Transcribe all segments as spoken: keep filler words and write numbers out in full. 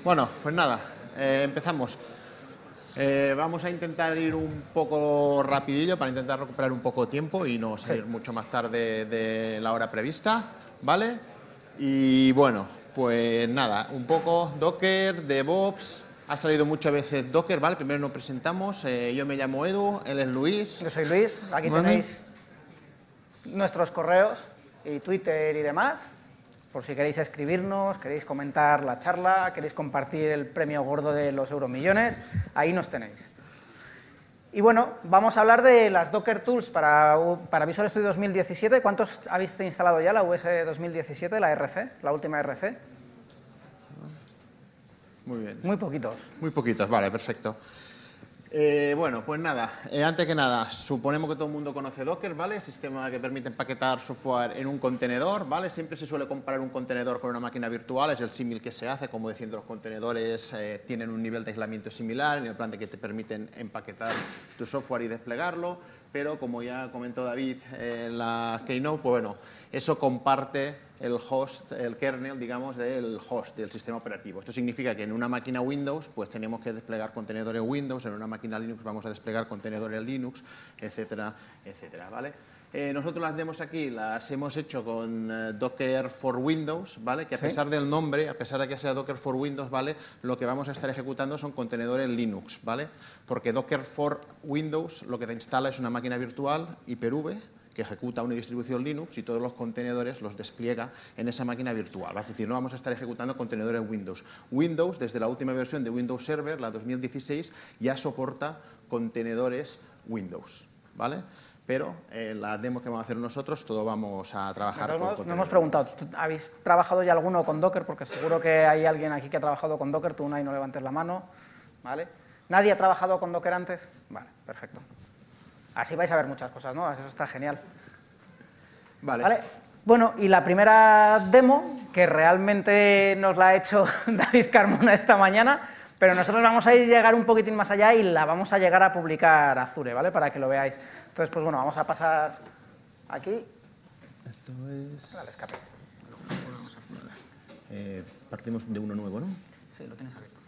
Bueno, pues nada, eh, empezamos. Eh, vamos a intentar ir un poco rapidillo para intentar recuperar un poco de tiempo y no salir sí. mucho más tarde de la hora prevista, ¿vale? Y bueno, pues nada, un poco Docker, DevOps, ha salido muchas veces Docker, ¿vale? Primero nos presentamos, eh, yo me llamo Edu, él es Luis. Yo soy Luis, aquí ¿Vale? tenéis nuestros correos y Twitter y demás, por si queréis escribirnos, queréis comentar la charla, queréis compartir el premio gordo de los euromillones, ahí nos tenéis. Y bueno, vamos a hablar de las Docker Tools para, para Visual Studio dos mil diecisiete. ¿Cuántos habéis instalado ya la U S dos mil diecisiete, la R C, la última R C? Muy bien. Muy poquitos. Muy poquitos, vale, perfecto. Eh, bueno, pues nada, eh, antes que nada, suponemos que todo el mundo conoce Docker, ¿vale? Sistema que permite empaquetar software en un contenedor, ¿vale? Siempre se suele comparar un contenedor con una máquina virtual, es el símil que se hace, como diciendo, los contenedores eh, tienen un nivel de aislamiento similar, en el plan de que te permiten empaquetar tu software y desplegarlo, pero como ya comentó David en la Keynote, pues bueno, eso comparte el host, el kernel, digamos, del host, del sistema operativo. Esto significa que en una máquina Windows, pues tenemos que desplegar contenedores Windows, en una máquina Linux vamos a desplegar contenedores Linux, etcétera, etcétera, ¿vale? Eh, nosotros las demos aquí las hemos hecho con eh, Docker for Windows, ¿vale? Que a ¿Sí? pesar del nombre, a pesar de que sea Docker for Windows, ¿vale? Lo que vamos a estar ejecutando son contenedores Linux, ¿vale? Porque Docker for Windows lo que te instala es una máquina virtual Hyper-V, que ejecuta una distribución Linux y todos los contenedores los despliega en esa máquina virtual. Es decir, no vamos a estar ejecutando contenedores Windows. Windows, desde la última versión de Windows Server, la dos mil dieciséis, ya soporta contenedores Windows, ¿vale? Pero en la demo que vamos a hacer nosotros, todo vamos a trabajar con contenedores. Nos hemos preguntado, ¿habéis trabajado ya alguno con Docker? Porque seguro que hay alguien aquí que ha trabajado con Docker. Tú, Unai, no levantes la mano, ¿vale? ¿Nadie ha trabajado con Docker antes? Vale, perfecto. Así vais a ver muchas cosas, ¿no? Eso está genial. Vale. ¿Vale? Bueno, y la primera demo, que realmente nos la ha hecho David Carmona esta mañana, pero nosotros vamos a ir llegar un poquitín más allá y la vamos a llegar a publicar a Azure, ¿vale? Para que lo veáis. Entonces, pues bueno, vamos a pasar aquí. Esto es... Vale, escape. Eh, partimos de uno nuevo, ¿no? Sí, lo tienes abierto.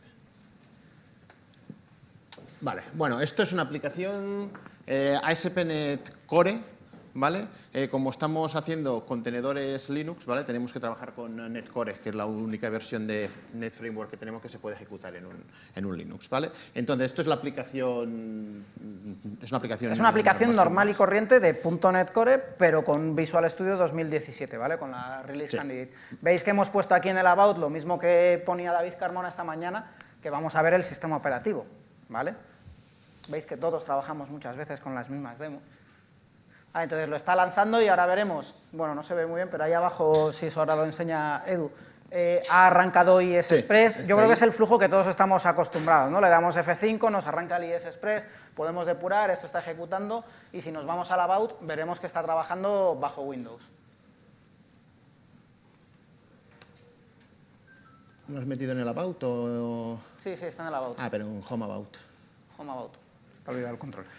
Vale, bueno, esto es una aplicación eh, A S P punto net Core, ¿vale? Eh, como estamos haciendo contenedores Linux, ¿vale? Tenemos que trabajar con NetCore, que es la única versión de Net Framework que tenemos que se puede ejecutar en un, en un Linux, ¿vale? Entonces, esto es la aplicación... Es una aplicación, es una aplicación normal y corriente de .NET Core, pero con Visual Studio dos mil diecisiete, ¿vale? Con la Release Sí. Candidate. Veis que hemos puesto aquí en el About lo mismo que ponía David Carmona esta mañana, que vamos a ver el sistema operativo, ¿vale? Veis que todos trabajamos muchas veces con las mismas demos. Ah, entonces lo está lanzando y ahora veremos, bueno, no se ve muy bien, pero ahí abajo, si eso ahora lo enseña Edu, eh, ha arrancado I S Express. Sí, yo creo ahí. que es el flujo que todos estamos acostumbrados, ¿no? Le damos F cinco, nos arranca el I S Express, podemos depurar, esto está ejecutando, y si nos vamos al About, veremos que está trabajando bajo Windows. ¿No has metido en el About o...? Sí, sí, está en el About. Ah, pero en Home About. Home About. Te he olvidado el control.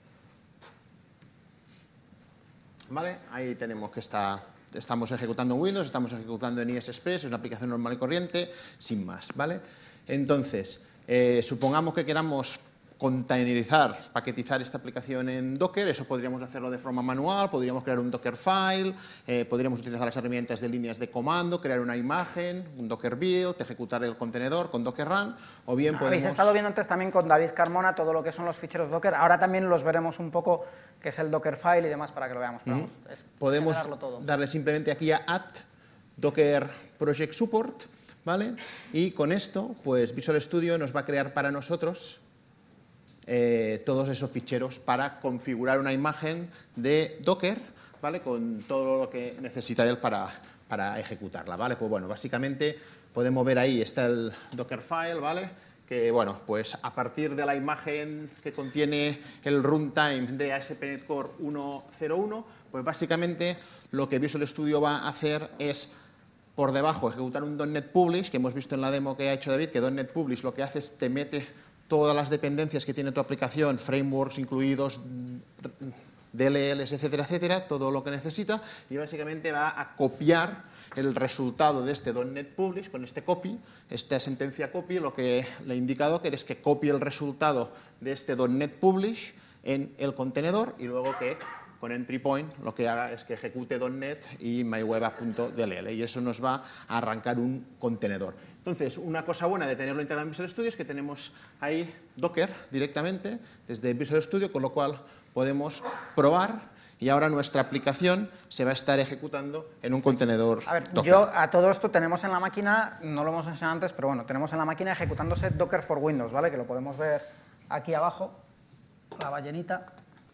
Vale, ahí tenemos que está, estamos ejecutando en Windows, estamos ejecutando en I S Express, es una aplicación normal y corriente, sin más, ¿vale? Entonces, eh, supongamos que queramos containerizar, paquetizar esta aplicación en Docker, eso podríamos hacerlo de forma manual, podríamos crear un Dockerfile, eh, podríamos utilizar las herramientas de líneas de comando, crear una imagen, un Docker build, ejecutar el contenedor con Docker Run, o bien podemos... Habéis estado viendo antes también con David Carmona todo lo que son los ficheros Docker, ahora también los veremos un poco, que es el Dockerfile y demás, para que lo veamos. Pero vamos, es podemos todo. darle simplemente aquí a add Docker Project Support, ¿vale? Y con esto, pues Visual Studio nos va a crear para nosotros Eh, todos esos ficheros para configurar una imagen de Docker, ¿vale? Con todo lo que necesita él para, para ejecutarla, ¿vale? Pues bueno, básicamente podemos ver ahí, está el Dockerfile, ¿vale? Que bueno, pues a partir de la imagen que contiene el runtime de A S P punto net Core uno punto cero uno, pues básicamente lo que Visual Studio va a hacer es por debajo ejecutar un .NET Publish, que hemos visto en la demo que ha hecho David, que .NET Publish lo que hace es te mete todas las dependencias que tiene tu aplicación, frameworks incluidos, D L Ls, etcétera, etcétera, todo lo que necesita, y básicamente va a copiar el resultado de este .NET Publish con este copy, esta sentencia copy, lo que le he indicado que es que copie el resultado de este .NET Publish en el contenedor y luego que con entry point lo que haga es que ejecute .NET y myweb.dll y eso nos va a arrancar un contenedor. Entonces, una cosa buena de tenerlo integrado en Visual Studio es que tenemos ahí Docker directamente desde Visual Studio, con lo cual podemos probar y ahora nuestra aplicación se va a estar ejecutando en un contenedor A ver, Docker. yo a todo esto tenemos en la máquina, no lo hemos enseñado antes, pero bueno, tenemos en la máquina ejecutándose Docker for Windows, ¿vale? Que lo podemos ver aquí abajo, la ballenita,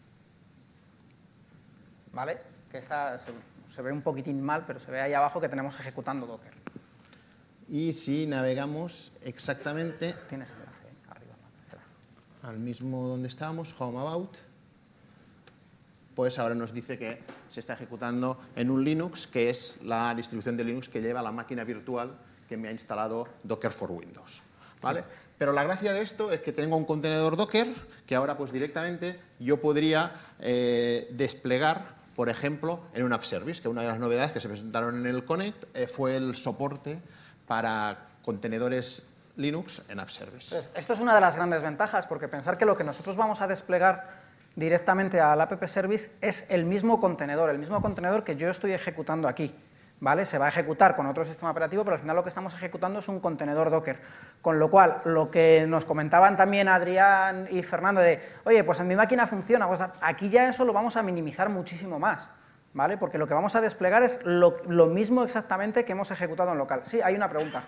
¿vale? Que está, se, se ve un poquitín mal, pero se ve ahí abajo que tenemos ejecutando Docker. Y si navegamos exactamente Tienes el enlace arriba. al mismo donde estábamos, Home About, pues ahora nos dice que se está ejecutando en un Linux, que es la distribución de Linux que lleva la máquina virtual que me ha instalado Docker for Windows, ¿vale? Sí. Pero la gracia de esto es que tengo un contenedor Docker que ahora pues directamente yo podría eh, desplegar, por ejemplo, en un App Service, que una de las novedades que se presentaron en el Connect eh, fue el soporte para contenedores Linux en App Service. Pues esto es una de las grandes ventajas, porque pensar que lo que nosotros vamos a desplegar directamente al App Service es el mismo contenedor, el mismo contenedor que yo estoy ejecutando aquí, ¿vale? Se va a ejecutar con otro sistema operativo, pero al final lo que estamos ejecutando es un contenedor Docker. Con lo cual, lo que nos comentaban también Adrián y Fernando de, oye, pues en mi máquina funciona, pues aquí ya eso lo vamos a minimizar muchísimo más, ¿vale? Porque lo que vamos a desplegar es lo, lo mismo exactamente que hemos ejecutado en local. Sí, hay una pregunta.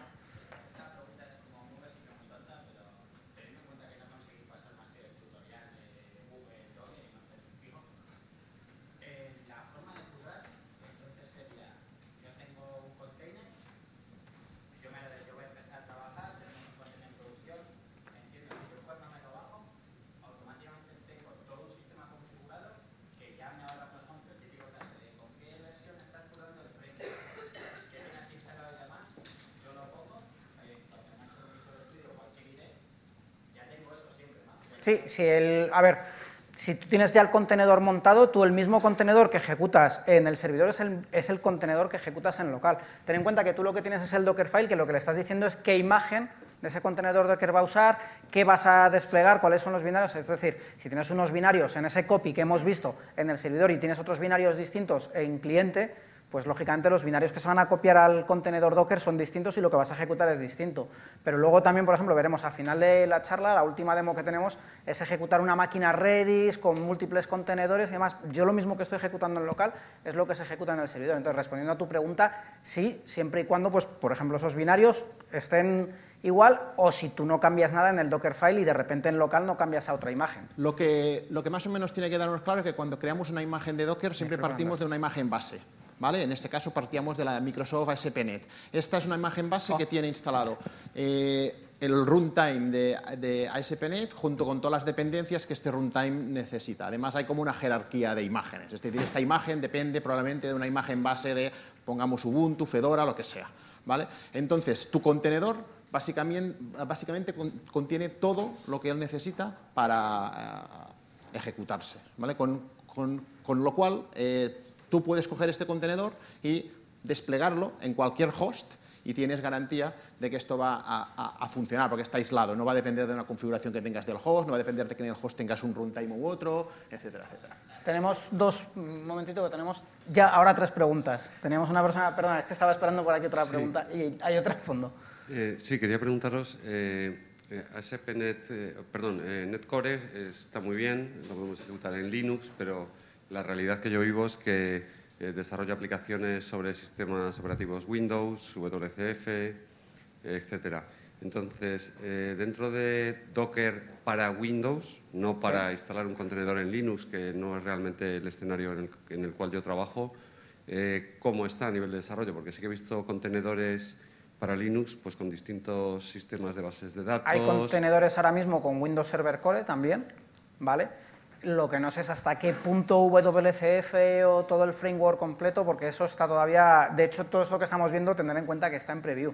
Sí, si el, a ver, si tú tienes ya el contenedor montado, tú el mismo contenedor que ejecutas en el servidor es el, es el contenedor que ejecutas en local. Ten en cuenta que tú lo que tienes es el Dockerfile, que lo que le estás diciendo es qué imagen de ese contenedor Docker va a usar, qué vas a desplegar, cuáles son los binarios. Es decir, si tienes unos binarios en ese copy que hemos visto en el servidor y tienes otros binarios distintos en cliente, pues lógicamente los binarios que se van a copiar al contenedor Docker son distintos y lo que vas a ejecutar es distinto. Pero luego también, por ejemplo, veremos al final de la charla, la última demo que tenemos es ejecutar una máquina Redis con múltiples contenedores y demás. Yo lo mismo que estoy ejecutando en local es lo que se ejecuta en el servidor. Entonces, respondiendo a tu pregunta, sí, siempre y cuando, pues, por ejemplo, esos binarios estén igual, o si tú no cambias nada en el Dockerfile y de repente en local no cambias a otra imagen. Lo que, lo que más o menos tiene que darnos claro es que cuando creamos una imagen de Docker siempre partimos de una imagen base, ¿vale? En este caso partíamos de la Microsoft A S P punto net. Esta es una imagen base oh. que tiene instalado eh, el runtime de, de A S P punto net junto con todas las dependencias que este runtime necesita. Además hay como una jerarquía de imágenes, es decir, esta imagen depende probablemente de una imagen base de, pongamos Ubuntu, Fedora, lo que sea, ¿vale? Entonces, tu contenedor Básicamente, básicamente contiene todo lo que él necesita para uh, ejecutarse, ¿vale? Con, con, con lo cual, eh, tú puedes coger este contenedor y desplegarlo en cualquier host y tienes garantía de que esto va a, a, a funcionar, porque está aislado, no va a depender de una configuración que tengas del host, no va a depender de que en el host tengas un runtime u otro, etcétera, etcétera. Tenemos dos, un momentito que tenemos ya ahora tres preguntas. Teníamos una persona, perdona, es que estaba esperando por aquí otra sí. pregunta y hay otra de fondo. Eh, sí, quería preguntaros, eh, eh, A S P punto net, eh, perdón, eh, Netcore está muy bien, lo podemos ejecutar en Linux, pero la realidad que yo vivo es que eh, desarrollo aplicaciones sobre sistemas operativos Windows, W C F, etcétera. Entonces, eh, dentro de Docker para Windows, no para sí. instalar un contenedor en Linux, que no es realmente el escenario en el, en el cual yo trabajo, eh, ¿cómo está a nivel de desarrollo? Porque sí que he visto contenedores para Linux, pues con distintos sistemas de bases de datos. Hay contenedores ahora mismo con Windows Server Core también, ¿vale? Lo que no sé es hasta qué punto W C F o todo el framework completo, porque eso está todavía... De hecho, todo esto que estamos viendo, tener en cuenta que está en preview.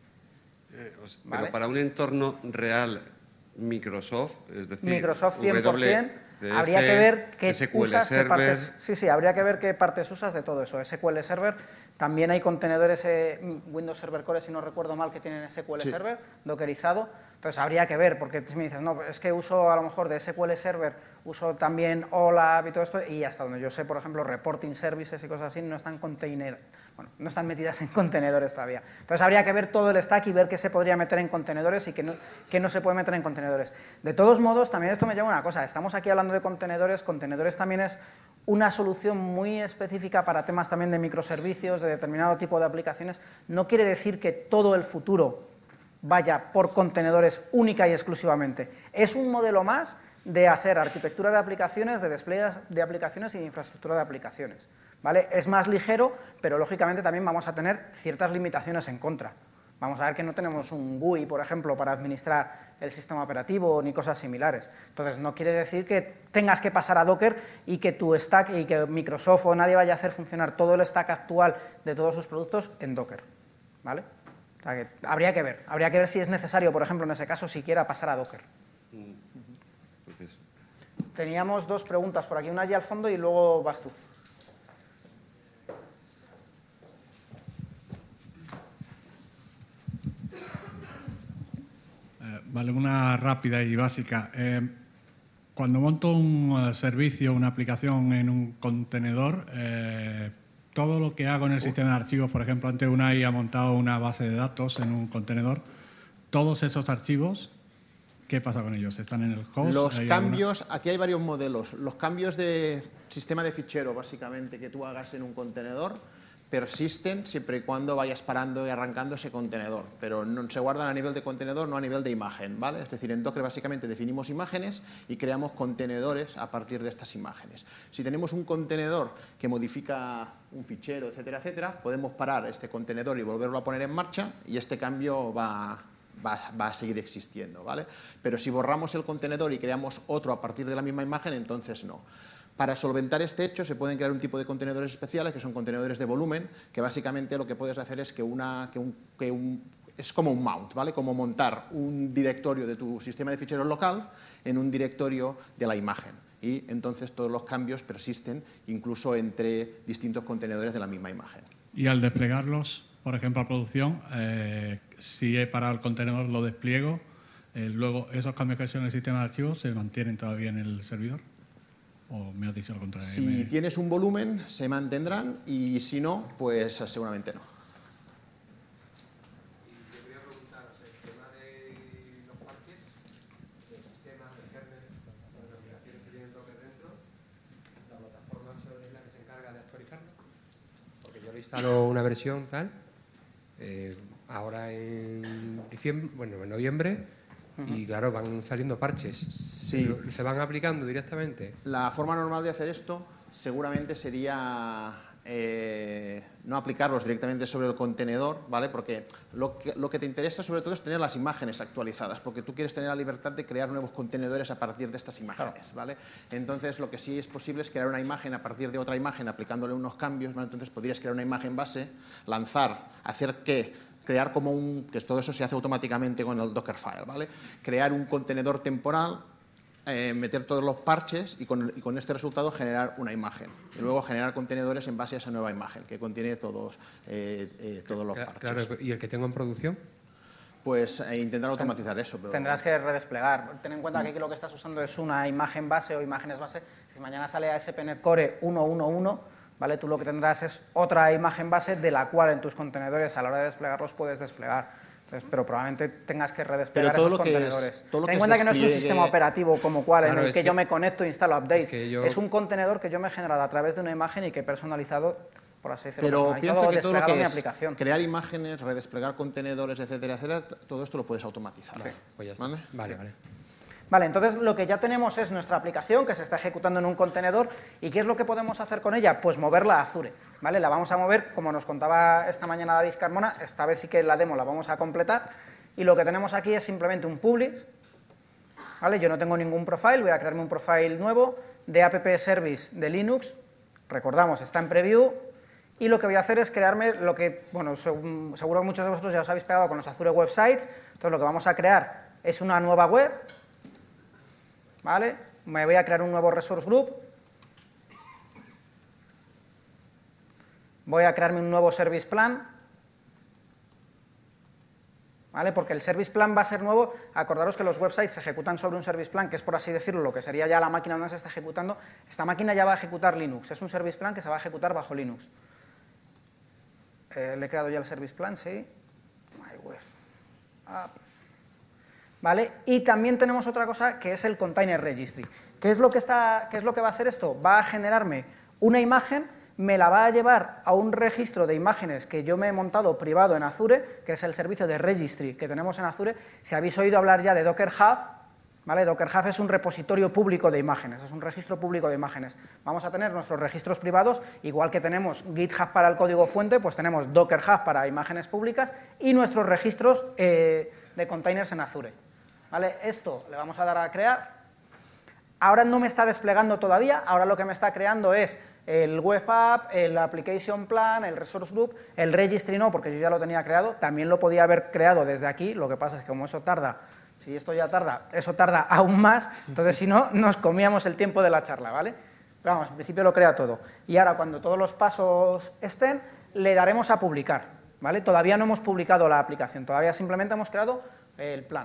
Eh, os, ¿vale? Pero para un entorno real Microsoft, es decir... Microsoft cien por cien, Habría que ver qué S Q L usas, qué Server. partes, sí, sí, habría que ver qué partes usas de todo eso. S Q L Server, también hay contenedores eh, Windows Server Core, si no recuerdo mal, que tienen S Q L Sí. Server dockerizado. Entonces habría que ver, porque si me dices, no, es que uso a lo mejor de S Q L Server, uso también OLAP y todo esto, y hasta donde yo sé, por ejemplo, reporting services y cosas así no están container, bueno, no están metidas en contenedores todavía. Entonces habría que ver todo el stack y ver qué se podría meter en contenedores y qué no, qué no se puede meter en contenedores. De todos modos, también esto me lleva a una cosa, estamos aquí hablando de contenedores, contenedores también es una solución muy específica para temas también de microservicios, de determinado tipo de aplicaciones. No quiere decir que todo el futuro vaya por contenedores única y exclusivamente. Es un modelo más de hacer arquitectura de aplicaciones, de despliegue de aplicaciones y de infraestructura de aplicaciones, ¿vale? Es más ligero, pero lógicamente también vamos a tener ciertas limitaciones en contra. Vamos a ver que no tenemos un G U I, por ejemplo, para administrar el sistema operativo ni cosas similares. Entonces, no quiere decir que tengas que pasar a Docker y que tu stack y que Microsoft o nadie vaya a hacer funcionar todo el stack actual de todos sus productos en Docker, ¿vale? O sea que habría que ver, habría que ver si es necesario, por ejemplo, en ese caso, siquiera pasar a Docker. Entonces, Teníamos dos preguntas por aquí, una allí al fondo y luego vas tú. Eh, vale, una rápida y básica. Eh, cuando monto un uh, servicio, una aplicación en un contenedor, eh, todo lo que hago en el sistema de archivos, por ejemplo, antes Unai ha montado una base de datos en un contenedor, todos esos archivos, ¿qué pasa con ellos? ¿Están en el host? Los ¿Hay cambios, alguna? Aquí hay varios modelos. Los cambios de sistema de fichero, básicamente, que tú hagas en un contenedor, persisten siempre y cuando vayas parando y arrancando ese contenedor, pero no se guardan a nivel de contenedor, no a nivel de imagen, ¿vale? Es decir, en Docker básicamente definimos imágenes y creamos contenedores a partir de estas imágenes. Si tenemos un contenedor que modifica un fichero, etcétera, etcétera, podemos parar este contenedor y volverlo a poner en marcha y este cambio va... Va, va a seguir existiendo, ¿vale? Pero si borramos el contenedor y creamos otro a partir de la misma imagen, entonces no. Para solventar este hecho se pueden crear un tipo de contenedores especiales que son contenedores de volumen, que básicamente lo que puedes hacer es que, una, que, un, que un, es como un mount, ¿vale? Como montar un directorio de tu sistema de ficheros local en un directorio de la imagen. Y entonces todos los cambios persisten incluso entre distintos contenedores de la misma imagen. Y al desplegarlos, por ejemplo, a producción, eh, si he parado el contenedor, lo despliego, eh, luego esos cambios que he hecho en el sistema de archivos se mantienen todavía en el servidor. ¿O me has dicho lo contrario? Si me... tienes un volumen, se mantendrán, y si no, pues seguramente no. Y yo quería preguntaros, el tema de los parches, del sistema, del kernel, de las aplicaciones que tienen Docker dentro, la plataforma es la que se encarga de actualizarlo. Porque yo le instalo una versión tal, eh, ahora en diciembre, bueno, en noviembre, y claro, van saliendo parches. Sí. ¿Se van aplicando directamente? La forma normal de hacer esto seguramente sería eh, no aplicarlos directamente sobre el contenedor, ¿vale? Porque lo que, lo que te interesa sobre todo es tener las imágenes actualizadas, porque tú quieres tener la libertad de crear nuevos contenedores a partir de estas imágenes, ¿vale? Entonces, lo que sí es posible es crear una imagen a partir de otra imagen aplicándole unos cambios, ¿vale? Entonces, podrías crear una imagen base, lanzar, hacer que crear como un, que todo eso se hace automáticamente con el Dockerfile, ¿vale? Crear un contenedor temporal, eh, meter todos los parches y con, y con este resultado generar una imagen. Y luego generar contenedores en base a esa nueva imagen que contiene todos, eh, eh, todos los parches. Claro, ¿y el que tengo en producción? Pues eh, intentar automatizar eso. Pero... Tendrás que redesplegar. Ten en cuenta que aquí lo que estás usando es una imagen base o imágenes base. Si mañana sale A S P punto NET Core uno punto uno punto uno, ¿vale? Tú lo que tendrás es otra imagen base de la cual en tus contenedores a la hora de desplegarlos puedes desplegar. Entonces, pero probablemente tengas que redesplegar pero todo esos lo que contenedores. es, todo lo Ten en que cuenta es que no es un despliegue... sistema operativo como cual Claro, en el que, que yo me conecto e instalo updates. Es, que yo... es un contenedor que yo me he generado a través de una imagen y que he personalizado, por así decirlo, Pero piensa que todo lo que mi es aplicación. crear imágenes, redesplegar contenedores, etcétera, etcétera, todo esto lo puedes automatizar. Sí. Pues ya está. ¿Vale? Vale, Sí. vale. Vale, entonces lo que ya tenemos es nuestra aplicación que se está ejecutando en un contenedor. ¿Y qué es lo que podemos hacer con ella? Pues moverla a Azure, ¿vale? La vamos a mover, como nos contaba esta mañana David Carmona, esta vez sí que la demo la vamos a completar, y lo que tenemos aquí es simplemente un publish, ¿vale? Yo no tengo ningún profile, voy a crearme un profile nuevo de app service de Linux, recordamos, está en preview, y lo que voy a hacer es crearme lo que, bueno, seguro que muchos de vosotros ya os habéis pegado con los Azure Websites, entonces lo que vamos a crear es una nueva web, ¿vale? me voy a crear un nuevo resource group. Voy a crearme un nuevo service plan. ¿Vale? Porque el service plan va a ser nuevo. Acordaros que los websites se ejecutan sobre un service plan, que es, por así decirlo, lo que sería ya la máquina donde se está ejecutando. Esta máquina ya va a ejecutar Linux. Es un service plan que se va a ejecutar bajo Linux. Eh, le he creado ya el service plan, sí. My web app. ¿Vale? Y también tenemos otra cosa que es el container registry. ¿Qué es lo que está, qué es lo que va a hacer esto? Va a generarme una imagen, me la va a llevar a un registro de imágenes que yo me he montado privado en Azure, que es el servicio de registry que tenemos en Azure. Si habéis oído hablar ya de Docker Hub, ¿vale? Docker Hub es un repositorio público de imágenes, es un registro público de imágenes. Vamos a tener nuestros registros privados, igual que tenemos GitHub para el código fuente, pues tenemos Docker Hub para imágenes públicas y nuestros registros eh, de containers en Azure. ¿Vale? Esto le vamos a dar a crear. Ahora no me está desplegando todavía, ahora lo que me está creando es el web app, el application plan, el resource group, el registry no, porque yo ya lo tenía creado, también lo podía haber creado desde aquí, lo que pasa es que como eso tarda, si esto ya tarda, eso tarda aún más, entonces si no, nos comíamos el tiempo de la charla, ¿vale? Pero vamos, en principio lo crea todo. Y ahora cuando todos los pasos estén, le daremos a publicar, ¿vale? Todavía no hemos publicado la aplicación, todavía simplemente hemos creado el plan.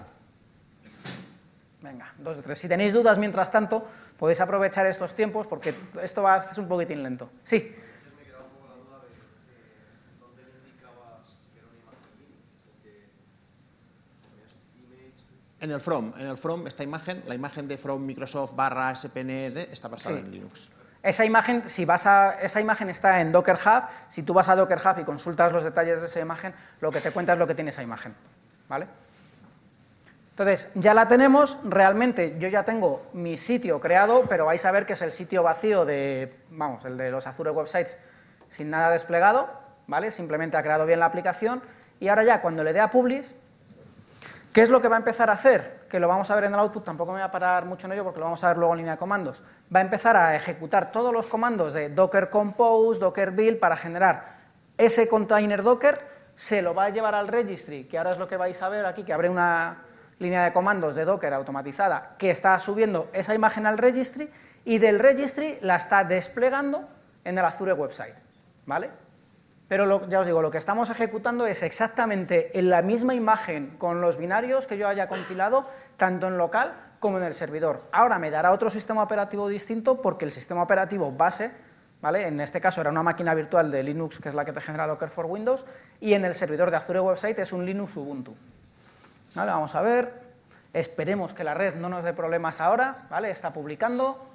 Venga, dos de tres. Si tenéis dudas mientras tanto, podéis aprovechar estos tiempos porque esto va a ser un poquitín lento. Sí. Me he quedado un poco la duda de, de dónde le indicabas que era una imagen Linux, porque ponías image. En el from, en el from, esta imagen, la imagen de from Microsoft barra S P N D está basada Sí. en Linux. Esa imagen, si vas a, esa imagen está en Docker Hub. Si tú vas a Docker Hub y consultas los detalles de esa imagen, lo que te cuenta es lo que tiene esa imagen, ¿vale? Entonces, ya la tenemos, realmente yo ya tengo mi sitio creado, pero vais a ver que es el sitio vacío de, vamos, el de los Azure Websites sin nada desplegado, ¿vale? Simplemente ha creado bien la aplicación y ahora ya cuando le dé a Publish, ¿qué es lo que va a empezar a hacer? Que lo vamos a ver en el output, tampoco me voy a parar mucho en ello porque lo vamos a ver luego en línea de comandos. Va a empezar a ejecutar todos los comandos de Docker Compose, Docker Build para generar ese container Docker, se lo va a llevar al registry, que ahora es lo que vais a ver aquí, que abre una línea de comandos de Docker automatizada que está subiendo esa imagen al registry y del registry la está desplegando en el Azure Website, ¿vale? Pero lo, ya os digo, lo que estamos ejecutando es exactamente en la misma imagen con los binarios que yo haya compilado, tanto en local como en el servidor. Ahora me dará otro sistema operativo distinto porque el sistema operativo base, ¿vale? En este caso era una máquina virtual de Linux, que es la que te genera Docker for Windows, y en el servidor de Azure Website es un Linux Ubuntu. Vale, vamos a ver, esperemos que la red no nos dé problemas ahora, ¿vale? Está publicando.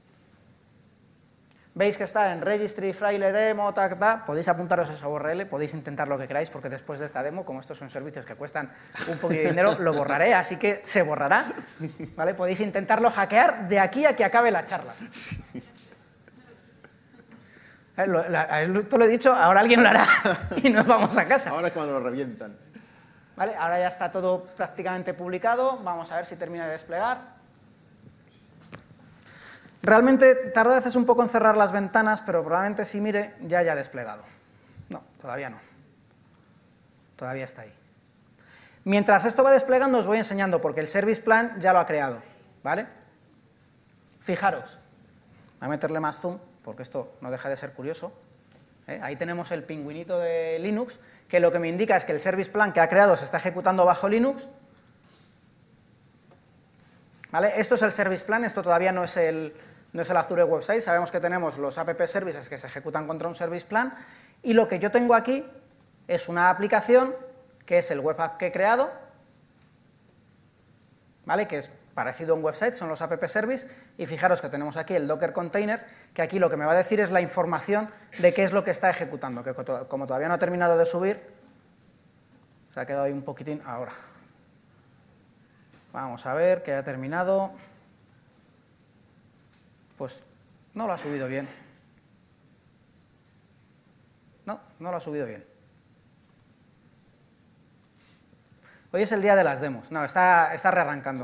Veis que está en registry, fraile demo, tac, tac. Podéis apuntaros a esa U R L, podéis intentar lo que queráis, porque después de esta demo, como estos son servicios que cuestan un poquito de dinero, lo borraré, así que se borrará, ¿vale? Podéis intentarlo hackear de aquí a que acabe la charla. Esto lo he dicho, ahora alguien lo hará y nos vamos a casa. Ahora es cuando lo revientan. ¿Vale? Ahora ya está todo prácticamente publicado, vamos a ver si termina de desplegar. Realmente tarda a veces un poco en cerrar las ventanas, pero probablemente si mire ya haya desplegado. No, todavía no. Todavía está ahí. Mientras esto va desplegando os voy enseñando, porque el service plan ya lo ha creado, ¿vale? Fijaros, voy a meterle más zoom, porque esto no deja de ser curioso. ¿Eh? Ahí tenemos el pingüinito de Linux, que lo que me indica es que el service plan que ha creado se está ejecutando bajo Linux. ¿Vale? Esto es el service plan, esto todavía no es el, no es el Azure Website, sabemos que tenemos los app services que se ejecutan contra un service plan, y lo que yo tengo aquí es una aplicación, que es el web app que he creado, ¿vale? Que es parecido a un website, son los app service, y fijaros que tenemos aquí el Docker container, que aquí lo que me va a decir es la información de qué es lo que está ejecutando, que como todavía no ha terminado de subir, se ha quedado ahí un poquitín ahora. Vamos a ver que ha terminado. Pues no lo ha subido bien. No, no lo ha subido bien. Hoy es el día de las demos. No, está, está rearrancando.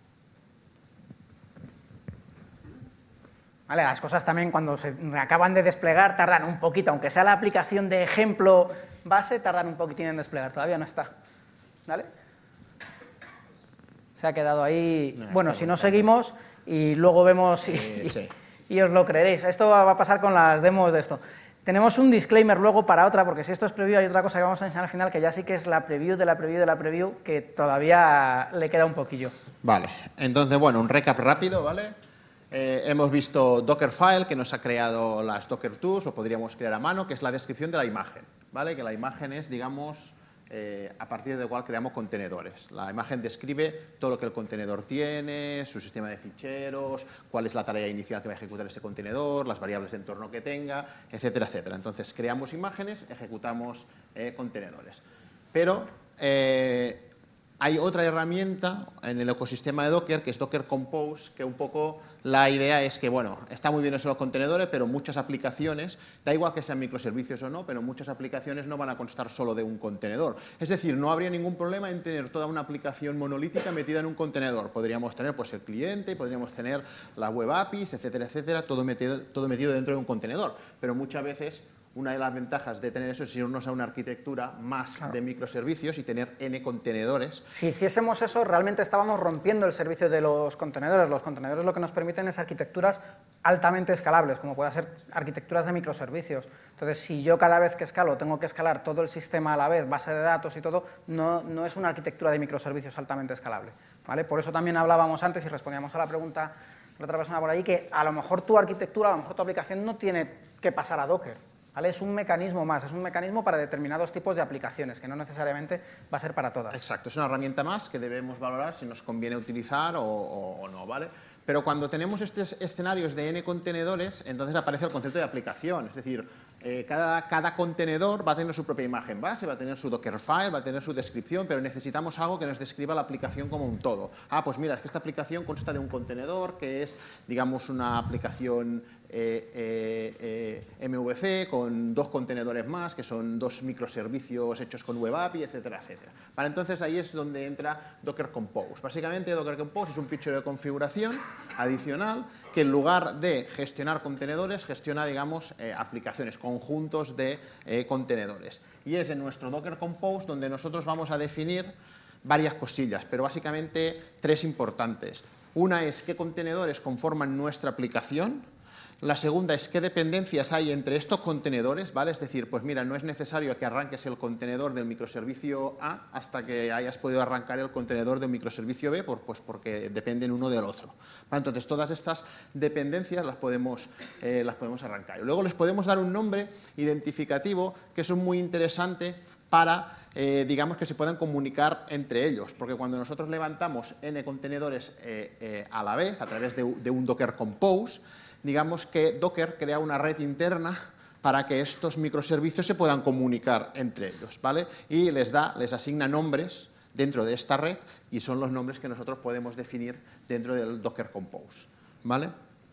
Vale, las cosas también cuando se acaban de desplegar tardan un poquito, aunque sea la aplicación de ejemplo base, tardan un poquitín en desplegar, todavía no está. ¿Vale? Se ha quedado ahí. No, bueno, está si bueno, no está seguimos y luego vemos y, Eh, sí. y os lo creeréis. Esto va a pasar con las demos de esto. Tenemos un disclaimer luego para otra, porque si esto es preview hay otra cosa que vamos a enseñar al final, que ya sí que es la preview de la preview de la preview, que todavía le queda un poquillo. Vale, entonces, bueno, un recap rápido, ¿vale? Eh, hemos visto Dockerfile, que nos ha creado las Docker Tools, o podríamos crear a mano, que es la descripción de la imagen, ¿vale? Que la imagen es, digamos, eh, a partir de la cual creamos contenedores. La imagen describe todo lo que el contenedor tiene, su sistema de ficheros, cuál es la tarea inicial que va a ejecutar ese contenedor, las variables de entorno que tenga, etcétera, etcétera. Entonces, creamos imágenes, ejecutamos eh, contenedores. Pero eh, hay otra herramienta en el ecosistema de Docker, que es Docker Compose, que un poco la idea es que, bueno, está muy bien eso de los contenedores, pero muchas aplicaciones, da igual que sean microservicios o no, pero muchas aplicaciones no van a constar solo de un contenedor. Es decir, no habría ningún problema en tener toda una aplicación monolítica metida en un contenedor. Podríamos tener pues, el cliente, podríamos tener las web A P Is, etcétera, etcétera, todo metido, todo metido dentro de un contenedor. Pero muchas veces una de las ventajas de tener eso es irnos a una arquitectura más Claro. de microservicios y tener N contenedores. Si hiciésemos eso, realmente estábamos rompiendo el servicio de los contenedores. Los contenedores lo que nos permiten es arquitecturas altamente escalables, como pueden ser arquitecturas de microservicios. Entonces, si yo cada vez que escalo tengo que escalar todo el sistema a la vez, base de datos y todo, no, no es una arquitectura de microservicios altamente escalable, ¿vale? Por eso también hablábamos antes y respondíamos a la pregunta de otra persona por ahí, que a lo mejor tu arquitectura, a lo mejor tu aplicación no tiene que pasar a Docker. ¿Vale? Es un mecanismo más, es un mecanismo para determinados tipos de aplicaciones, que no necesariamente va a ser para todas. Exacto, es una herramienta más que debemos valorar si nos conviene utilizar o, o, o no, ¿vale? Pero cuando tenemos estos escenarios de N contenedores, entonces aparece el concepto de aplicación, es decir, eh, cada, cada contenedor va a tener su propia imagen base, va a tener su Dockerfile, va a tener su descripción, pero necesitamos algo que nos describa la aplicación como un todo. Ah, pues mira, es que esta aplicación consta de un contenedor que es, digamos, una aplicación Eh, eh, eh, M V C con dos contenedores más, que son dos microservicios hechos con Web A P I, etcétera, etcétera. Vale, entonces ahí es donde entra Docker Compose. Básicamente Docker Compose es un fichero de configuración adicional que en lugar de gestionar contenedores, gestiona, digamos, eh, aplicaciones, conjuntos de eh, contenedores. Y es en nuestro Docker Compose donde nosotros vamos a definir varias cosillas, pero básicamente tres importantes. Una es qué contenedores conforman nuestra aplicación. La segunda es qué dependencias hay entre estos contenedores, ¿vale? Es decir, pues mira, no es necesario que arranques el contenedor del microservicio A hasta que hayas podido arrancar el contenedor del microservicio B, por, pues porque dependen uno del otro. ¿Vale? Entonces, todas estas dependencias las podemos, eh, las podemos arrancar. Y luego les podemos dar un nombre identificativo que es muy interesante para, eh, digamos, que se puedan comunicar entre ellos, porque cuando nosotros levantamos N contenedores eh, eh, a la vez, a través de, de un Docker Compose, digamos que Docker crea una red interna para que estos microservicios se puedan comunicar entre ellos, ¿vale? Y les da, les asigna nombres dentro de esta red y son los nombres que nosotros podemos definir dentro del Docker Compose, ¿vale?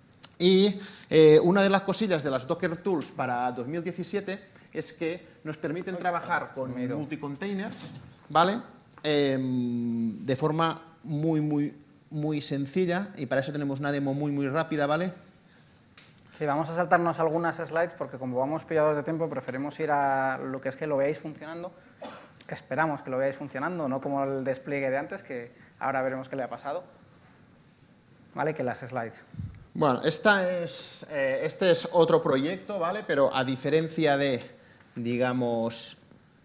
Y eh, una de las cosillas de las Docker Tools para dos mil diecisiete es que nos permiten trabajar con multicontainers, ¿vale? Eh, de forma muy, muy, muy sencilla, y para eso tenemos una demo muy, muy rápida, ¿vale? Sí, vamos a saltarnos algunas slides porque como vamos pillados de tiempo preferimos ir a lo que es que lo veáis funcionando. Esperamos que lo veáis funcionando, no como el despliegue de antes, que ahora veremos qué le ha pasado. ¿Vale? Que las slides. Bueno, esta es, eh, este es otro proyecto, ¿vale? Pero a diferencia de, digamos,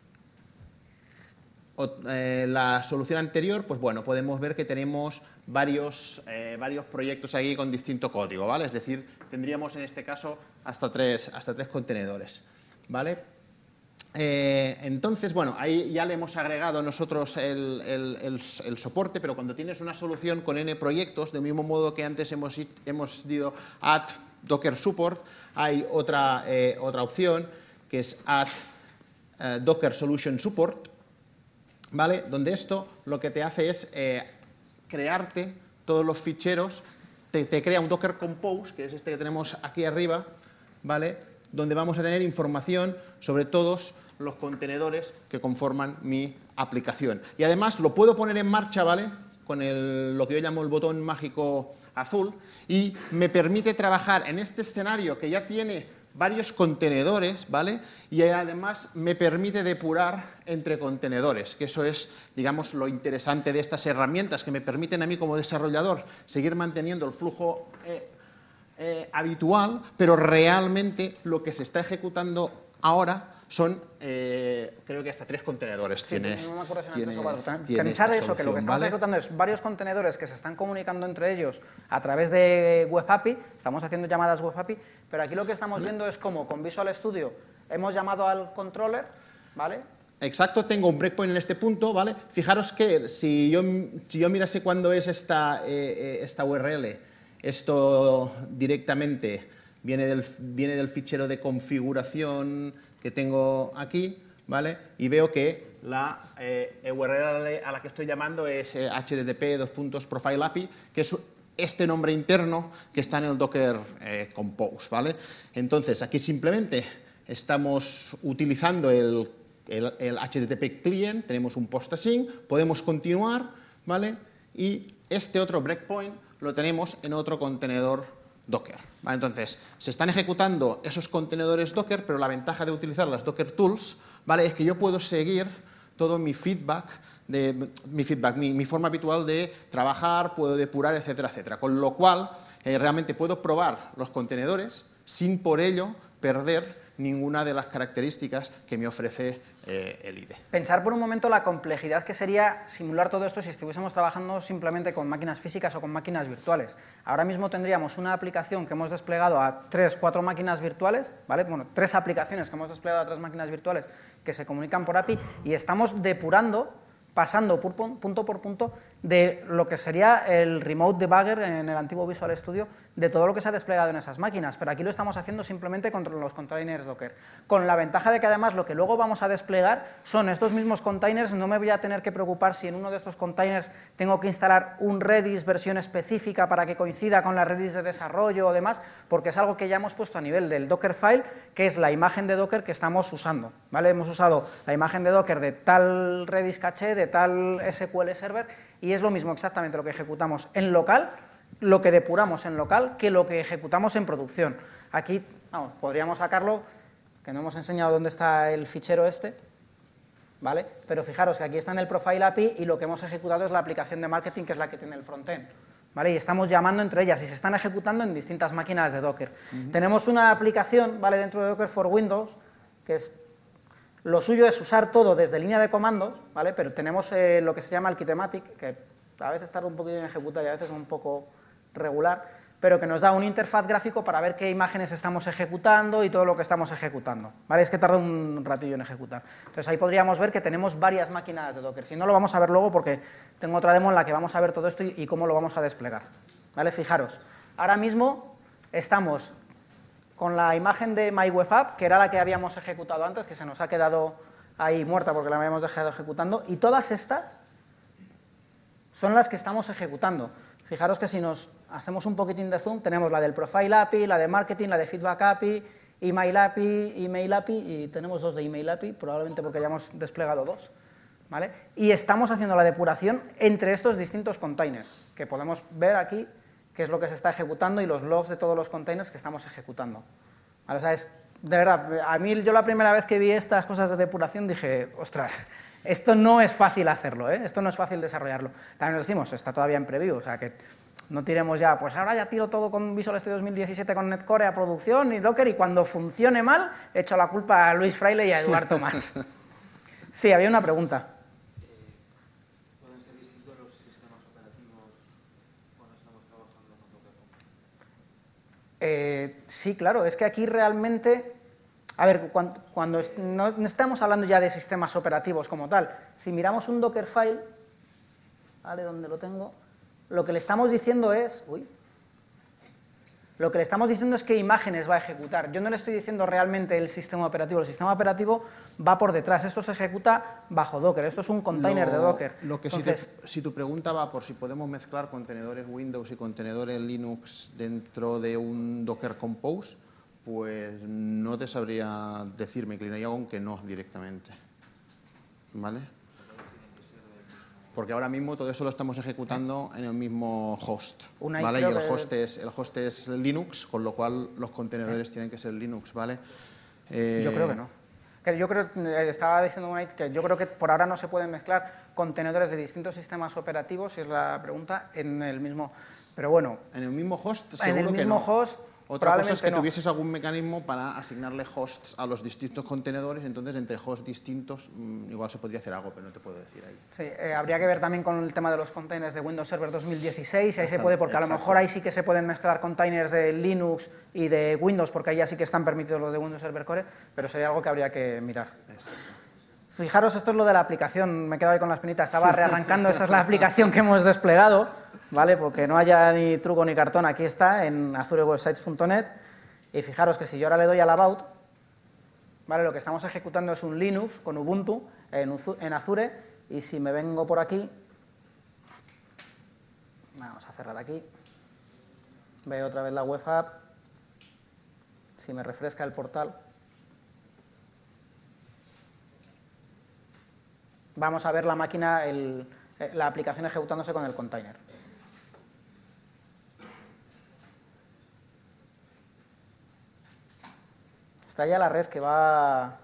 o, eh, la solución anterior, pues bueno, podemos ver que tenemos varios, eh, varios proyectos aquí con distinto código, ¿vale? Es decir, tendríamos en este caso hasta tres, hasta tres contenedores, ¿vale? Eh, entonces, bueno, ahí ya le hemos agregado nosotros el, el, el, el soporte, pero cuando tienes una solución con N proyectos, del mismo modo que antes hemos, hemos dicho add Docker Support, hay otra, eh, otra opción que es add eh, Docker Solution Support, ¿vale? Donde esto lo que te hace es eh, crearte todos los ficheros, te, te crea un Docker Compose, que es este que tenemos aquí arriba, ¿vale? Donde vamos a tener información sobre todos los contenedores que conforman mi aplicación. Y además lo puedo poner en marcha, ¿vale? Con el, lo que yo llamo el botón mágico azul, y me permite trabajar en este escenario que ya tiene varios contenedores, ¿vale? Y además me permite depurar entre contenedores, que eso es, digamos, lo interesante de estas herramientas, que me permiten a mí como desarrollador seguir manteniendo el flujo eh, eh, habitual, pero realmente lo que se está ejecutando ahora son, eh, creo que hasta tres contenedores. Sí, tiene, no me acuerdo si tiene, antes o cuatro. tiene Pensar esta eso, que lo que solución, estamos ¿vale? ejecutando es varios contenedores que se están comunicando entre ellos a través de Web A P I, estamos haciendo llamadas Web A P I, pero aquí lo que estamos viendo es cómo con Visual Studio hemos llamado al controller, ¿vale? Exacto, tengo un breakpoint en este punto, ¿vale? Fijaros que si yo, si yo mirase cuándo es esta, eh, esta U R L, esto directamente viene del, viene del fichero de configuración que tengo aquí, ¿vale? Y veo que la eh, U R L a la que estoy llamando es eh, H T T P dos puntos profile A P I, que es este nombre interno que está en el Docker eh, Compose, ¿vale? Entonces, aquí simplemente estamos utilizando el, el, el H T T P client, tenemos un post async, podemos continuar, ¿vale? Y este otro breakpoint lo tenemos en otro contenedor Docker, ¿vale? Entonces, se están ejecutando esos contenedores Docker, pero la ventaja de utilizar las Docker Tools, ¿vale? Es que yo puedo seguir todo mi feedback, de, mi, feedback mi, mi forma habitual de trabajar, puedo depurar, etcétera, etcétera. Con lo cual, eh, realmente puedo probar los contenedores sin por ello perder ninguna de las características que me ofrece eh, el I D E. Pensar por un momento la complejidad que sería simular todo esto si estuviésemos trabajando simplemente con máquinas físicas o con máquinas virtuales. Ahora mismo tendríamos una aplicación que hemos desplegado a tres, cuatro máquinas virtuales, ¿vale? Bueno, tres aplicaciones que hemos desplegado a tres máquinas virtuales que se comunican por A P I y estamos depurando, pasando por punto por punto de lo que sería el remote debugger en el antiguo Visual Studio, de todo lo que se ha desplegado en esas máquinas, pero aquí lo estamos haciendo simplemente con los containers Docker, con la ventaja de que además lo que luego vamos a desplegar son estos mismos containers, no me voy a tener que preocupar si en uno de estos containers tengo que instalar un Redis versión específica para que coincida con la Redis de desarrollo o demás, porque es algo que ya hemos puesto a nivel del Dockerfile, que es la imagen de Docker que estamos usando, ¿vale? Hemos usado la imagen de Docker de tal Redis caché, de tal S Q L Server, y es lo mismo exactamente lo que ejecutamos en local, lo que depuramos en local, que lo que ejecutamos en producción. Aquí, vamos, podríamos sacarlo, que no hemos enseñado dónde está el fichero este, ¿vale? Pero fijaros que aquí está en el Profile A P I y lo que hemos ejecutado es la aplicación de marketing, que es la que tiene el frontend, ¿vale? Y estamos llamando entre ellas y se están ejecutando en distintas máquinas de Docker. Uh-huh. Tenemos una aplicación, ¿vale?, dentro de Docker for Windows, que es... Lo suyo es usar todo desde línea de comandos, ¿vale? Pero tenemos eh, lo que se llama el Kitematic, que a veces tarda un poquito en ejecutar y a veces un poco regular, pero que nos da un interfaz gráfico para ver qué imágenes estamos ejecutando y todo lo que estamos ejecutando, ¿vale? Es que tarda un ratillo en ejecutar. Entonces ahí podríamos ver que tenemos varias máquinas de Docker. Si no, lo vamos a ver luego porque tengo otra demo en la que vamos a ver todo esto y, y cómo lo vamos a desplegar, ¿vale? Fijaros, ahora mismo estamos con la imagen de MyWebApp, que era la que habíamos ejecutado antes, que se nos ha quedado ahí muerta porque la habíamos dejado ejecutando, y todas estas son las que estamos ejecutando. Fijaros que si nos hacemos un poquitín de zoom, tenemos la del Profile A P I, la de Marketing, la de Feedback A P I, Email A P I, Email A P I, y tenemos dos de Email A P I, probablemente porque hayamos desplegado dos, ¿vale? Y estamos haciendo la depuración entre estos distintos containers, que podemos ver aquí qué es lo que se está ejecutando y los logs de todos los containers que estamos ejecutando, ¿vale? O sea, es, de verdad, a mí yo la primera vez que vi estas cosas de depuración dije, ostras, esto no es fácil hacerlo, ¿eh? Esto no es fácil desarrollarlo. También nos decimos, está todavía en preview, o sea que no tiremos ya, pues ahora ya tiro todo con Visual Studio dos mil diecisiete con Netcore a producción y Docker y cuando funcione mal echo la culpa a Luis Fraile y a Eduardo Tomás. Sí, había una pregunta. ¿Pueden ser distintos los sistemas operativos cuando estamos trabajando con Docker? Eh, sí, claro, es que aquí realmente... A ver, cuando, cuando no, no estamos hablando ya de sistemas operativos como tal, si miramos un Dockerfile, ¿vale?, donde lo tengo, lo que le estamos diciendo es, uy, lo que le estamos diciendo es qué imágenes va a ejecutar. Yo no le estoy diciendo realmente el sistema operativo, el sistema operativo va por detrás, esto se ejecuta bajo Docker, esto es un container lo, de Docker. Lo que Entonces, si, te, si tu pregunta va por si podemos mezclar contenedores Windows y contenedores Linux dentro de un Docker Compose, pues no te sabría decir, me inclinaría aunque no directamente, ¿vale? porque ahora mismo todo eso lo estamos ejecutando en el mismo host, Una ¿vale? Y creo el que- host, es, el host es Linux, con lo cual los contenedores tienen que ser Linux, ¿vale? Eh, Yo creo que no. Que yo creo, eh, estaba diciendo Unai que yo creo que por ahora no se pueden mezclar contenedores de distintos sistemas operativos, si es la pregunta, en el mismo... Pero bueno, En el mismo host, seguro en el que mismo no. host Otra cosa es probablemente que no. tuvieses algún mecanismo para asignarle hosts a los distintos contenedores, entonces entre hosts distintos mmm, igual se podría hacer algo, pero no te puedo decir ahí. Sí, eh, habría que ver también con el tema de los containers de Windows Server dos mil dieciséis, ahí se Exacto, puede, porque a lo exacto. mejor ahí sí que se pueden mezclar containers de Linux y de Windows, porque ahí ya sí que están permitidos los de Windows Server Core, pero sería algo que habría que mirar. Exacto. Fijaros, esto es lo de la aplicación, me he quedado ahí con la espinita, estaba rearrancando, esta es la aplicación que hemos desplegado, ¿vale? Porque no haya ni truco ni cartón, aquí está, en azure websites punto net, y fijaros que si yo ahora le doy al About, ¿vale? Lo que estamos ejecutando es un Linux con Ubuntu en, Uzu- en Azure, y si me vengo por aquí, vamos a cerrar aquí, veo otra vez la web app, si me refresca el portal, vamos a ver la máquina, el- la aplicación ejecutándose con el container. Está ya la red que va...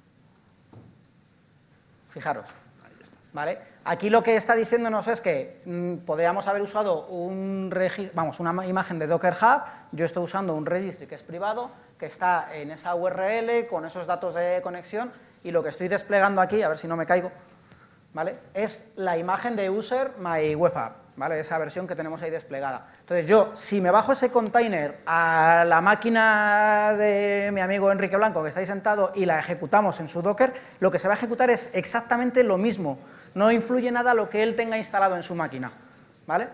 Fijaros, ¿vale? Aquí lo que está diciéndonos es que mm, podríamos haber usado un regi- vamos, una imagen de Docker Hub, yo estoy usando un registry que es privado, que está en esa U R L con esos datos de conexión, y lo que estoy desplegando aquí, a ver si no me caigo, ¿vale? Es la imagen de user my web app, ¿vale? Esa versión que tenemos ahí desplegada. Entonces yo, si me bajo ese container a la máquina de mi amigo Enrique Blanco, que está ahí sentado, y la ejecutamos en su Docker, lo que se va a ejecutar es exactamente lo mismo. No influye nada lo que él tenga instalado en su máquina, ¿vale?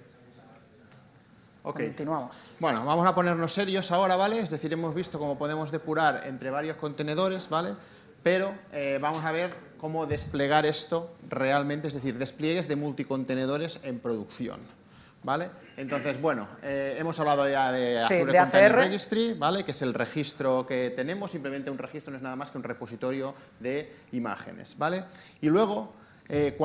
Ok. Continuamos. Bueno, vamos a ponernos serios ahora, ¿vale? Es decir, hemos visto cómo podemos depurar entre varios contenedores, ¿vale? Pero eh, vamos a ver cómo desplegar esto realmente, es decir, despliegues de multicontenedores en producción, ¿vale? Entonces, bueno, eh, hemos hablado ya de Sí, Azure de Container A C R. Registry, ¿vale? Que es el registro que tenemos, simplemente un registro no es nada más que un repositorio de imágenes, ¿vale? Y luego, eh,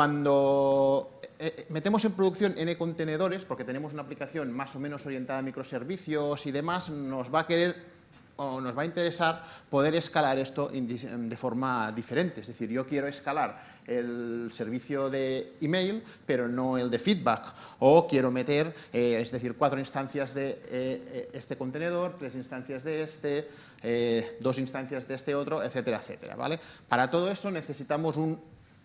cuando eh, metemos en producción N contenedores, porque tenemos una aplicación más o menos orientada a microservicios y demás, nos va a querer o nos va a interesar poder escalar esto de forma diferente. Es decir, yo quiero escalar el servicio de email, pero no el de feedback. O quiero meter, eh, es decir, cuatro instancias de eh, este contenedor, tres instancias de este, eh, dos instancias de este otro, etcétera, etcétera, ¿vale? Para todo esto necesitamos un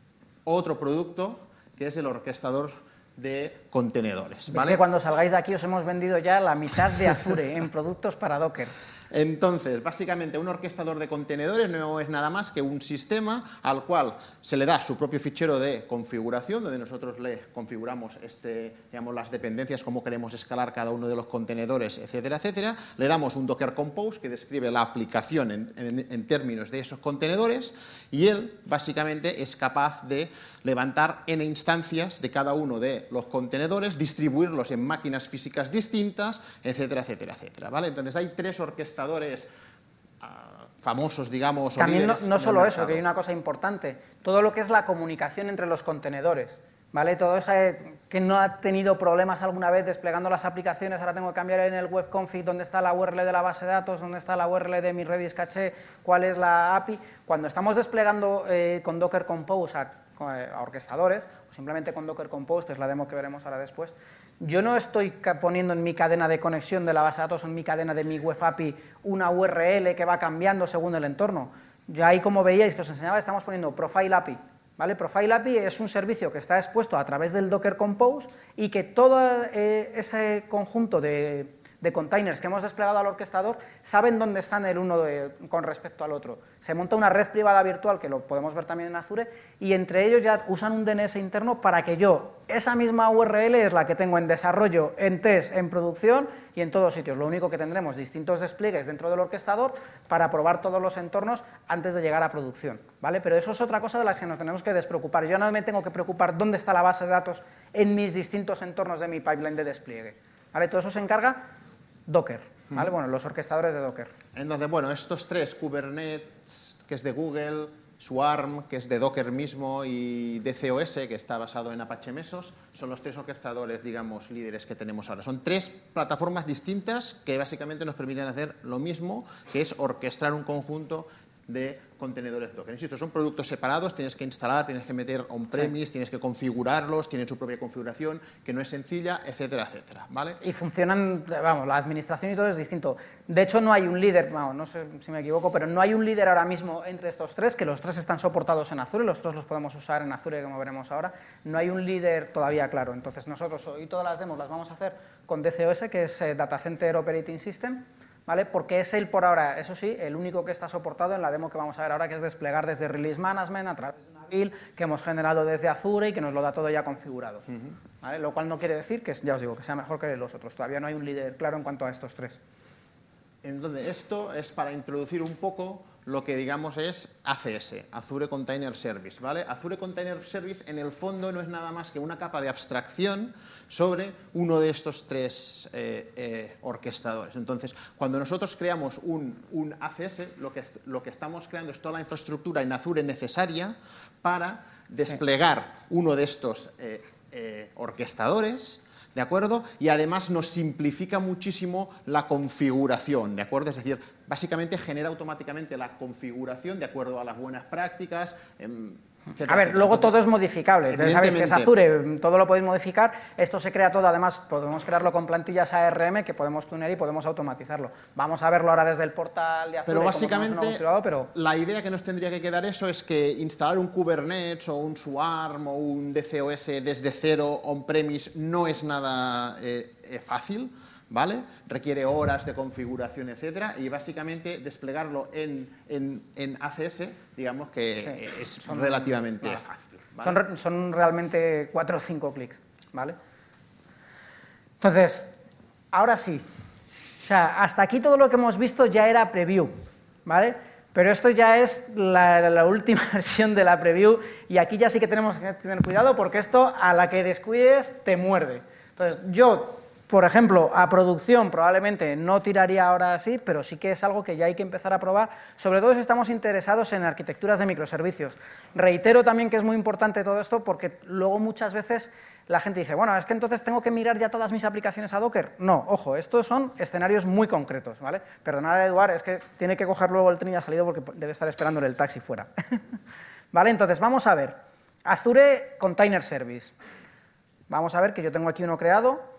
otro producto, que es el orquestador de contenedores, ¿Veis ¿vale? que cuando salgáis de aquí os hemos vendido ya la mitad de Azure en productos para Docker? Entonces, básicamente, un orquestador de contenedores no es nada más que un sistema al cual se le da su propio fichero de configuración, donde nosotros le configuramos este, digamos, las dependencias, cómo queremos escalar cada uno de los contenedores, etcétera, etcétera. Le damos un Docker Compose que describe la aplicación en, en, en términos de esos contenedores, y él, básicamente, es capaz de levantar N instancias de cada uno de los contenedores, distribuirlos en máquinas físicas distintas, etcétera, etcétera, etcétera, ¿vale? Entonces, hay tres orquestadores uh, famosos, digamos, o También no, líderes no en el solo eso, mercado. que hay una cosa importante, todo lo que es la comunicación entre los contenedores, ¿vale? Todo eso eh, que no ha tenido problemas alguna vez desplegando las aplicaciones, ahora tengo que cambiar en el web config dónde está la U R L de la base de datos, dónde está la U R L de mi Redis caché, cuál es la A P I. Cuando estamos desplegando eh, con Docker Compose a, a orquestadores, o simplemente con Docker Compose, que es la demo que veremos ahora después, yo no estoy poniendo en mi cadena de conexión de la base de datos, en mi cadena de mi web A P I, una U R L que va cambiando según el entorno. Ya ahí, como veíais que os enseñaba, estamos poniendo Profile A P I, ¿vale? Profile A P I es un servicio que está expuesto a través del Docker Compose y que todo eh, ese conjunto de, de containers que hemos desplegado al orquestador saben dónde están el uno de, con respecto al otro. Se monta una red privada virtual, que lo podemos ver también en Azure, y entre ellos ya usan un D N S interno para que yo, esa misma U R L es la que tengo en desarrollo, en test, en producción y en todos sitios. Lo único que tendremos distintos despliegues dentro del orquestador para probar todos los entornos antes de llegar a producción, ¿vale? Pero eso es otra cosa de las que nos tenemos que despreocupar. Yo no me tengo que preocupar dónde está la base de datos en mis distintos entornos de mi pipeline de despliegue, ¿vale? Todo eso se encarga Docker, ¿vale? Bueno, los orquestadores de Docker. Entonces, bueno, estos tres, Kubernetes, que es de Google, Swarm, que es de Docker mismo, y D C O S, que está basado en Apache Mesos, son los tres orquestadores, digamos, líderes que tenemos ahora. Son tres plataformas distintas que básicamente nos permiten hacer lo mismo, que es orquestar un conjunto de contenedores Docker. Insisto, son productos separados, tienes que instalar, tienes que meter on-premise, sí. tienes que configurarlos, tienen su propia configuración, que no es sencilla, etcétera, etcétera, ¿vale? Y funcionan, vamos, la administración y todo es distinto. De hecho, no hay un líder, vamos, no sé si me equivoco, pero no hay un líder ahora mismo entre estos tres, que los tres están soportados en Azure, los tres los podemos usar en Azure, como veremos ahora. No hay un líder todavía claro. Entonces, nosotros hoy todas las demos las vamos a hacer con D C O S, que es eh, Data Center Operating System, ¿vale? Porque es él por ahora, eso sí, el único que está soportado en la demo que vamos a ver ahora, que es desplegar desde Release Management a través de una build que hemos generado desde Azure y que nos lo da todo ya configurado. Uh-huh. ¿Vale? Lo cual no quiere decir que, ya os digo, que sea mejor que los otros. Todavía no hay un líder claro en cuanto a estos tres. Entonces, esto es para introducir un poco lo que digamos es A C S, Azure Container Service, ¿vale? Azure Container Service en el fondo no es nada más que una capa de abstracción sobre uno de estos tres eh, eh, orquestadores. Entonces, cuando nosotros creamos un, un A C S, lo que, lo que estamos creando es toda la infraestructura en Azure necesaria para desplegar sí. uno de estos eh, eh, orquestadores, ¿de acuerdo? Y además nos simplifica muchísimo la configuración, ¿de acuerdo? Es decir, básicamente genera automáticamente la configuración de acuerdo a las buenas prácticas, etcétera, a ver, etcétera. luego Entonces, todo es modificable. Entonces, sabéis que es Azure, todo lo podéis modificar. Esto se crea todo, además podemos crearlo con plantillas A R M que podemos tunear y podemos automatizarlo. Vamos a verlo ahora desde el portal de Azure. Pero básicamente, pero... la idea que nos tendría que quedar eso es que instalar un Kubernetes o un Swarm o un D C O S desde cero on-premise no es nada eh, eh, fácil, ¿vale? Requiere horas de configuración, etcétera, y básicamente desplegarlo en, en, en A C S, digamos que sí, es son relativamente nada. fácil. ¿Vale? Son, son realmente cuatro o cinco clics, ¿vale? Entonces, ahora sí. O sea, hasta aquí todo lo que hemos visto ya era preview, ¿vale? Pero esto ya es la, la última versión de la preview y aquí ya sí que tenemos que tener cuidado porque esto a la que descuides te muerde. Entonces, yo... Por ejemplo, a producción probablemente no tiraría ahora así, pero sí que es algo que ya hay que empezar a probar, sobre todo si estamos interesados en arquitecturas de microservicios. Reitero también que es muy importante todo esto porque luego muchas veces la gente dice, bueno, es que entonces tengo que mirar ya todas mis aplicaciones a Docker. No, ojo, estos son escenarios muy concretos, ¿vale? Perdonad a Eduard, es que tiene que coger luego el tren y ha salido porque debe estar esperándole el taxi fuera. ¿Vale? Entonces, vamos a ver. Azure Container Service. Vamos a ver que yo tengo aquí uno creado.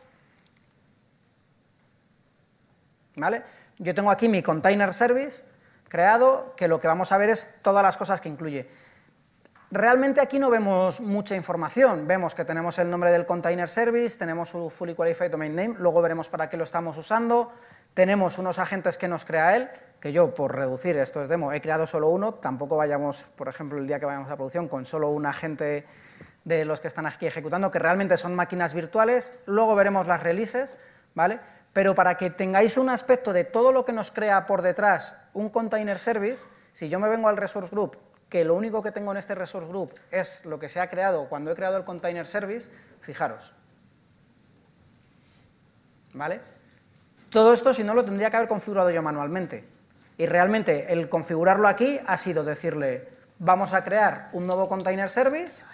¿Vale? Yo tengo aquí mi Container Service creado, que lo que vamos a ver es todas las cosas que incluye. Realmente aquí no vemos mucha información, vemos que tenemos el nombre del Container Service, tenemos su Fully Qualified Domain Name, luego veremos para qué lo estamos usando, tenemos unos agentes que nos crea él, que yo, por reducir, esto es demo, he creado solo uno, tampoco vayamos, por ejemplo, el día que vayamos a producción, con solo un agente de los que están aquí ejecutando, que realmente son máquinas virtuales, luego veremos las releases, ¿vale? Pero para que tengáis un aspecto de todo lo que nos crea por detrás un Container Service, si yo me vengo al Resource Group, que lo único que tengo en este Resource Group es lo que se ha creado cuando he creado el Container Service, fijaros. ¿Vale? Todo esto, si no, lo tendría que haber configurado yo manualmente. Y realmente el configurarlo aquí ha sido decirle, vamos a crear un nuevo Container Service.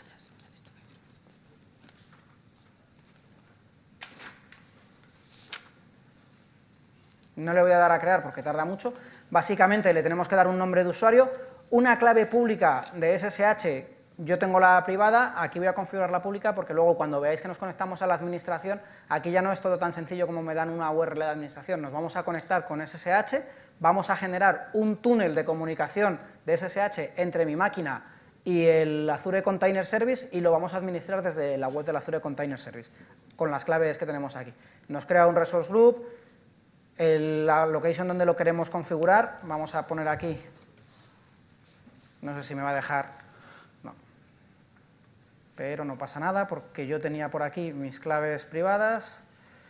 No le voy a dar a crear porque tarda mucho. Básicamente le tenemos que dar un nombre de usuario, una clave pública de S S H, yo tengo la privada, aquí voy a configurar la pública porque luego cuando veáis que nos conectamos a la administración, aquí ya no es todo tan sencillo como me dan una U R L de administración, nos vamos a conectar con S S H, vamos a generar un túnel de comunicación de S S H entre mi máquina y el Azure Container Service y lo vamos a administrar desde la web del Azure Container Service, con las claves que tenemos aquí. Nos crea un Resource Group, el, la location donde lo queremos configurar, vamos a poner aquí, no sé si me va a dejar, no, pero no pasa nada porque yo tenía por aquí mis claves privadas.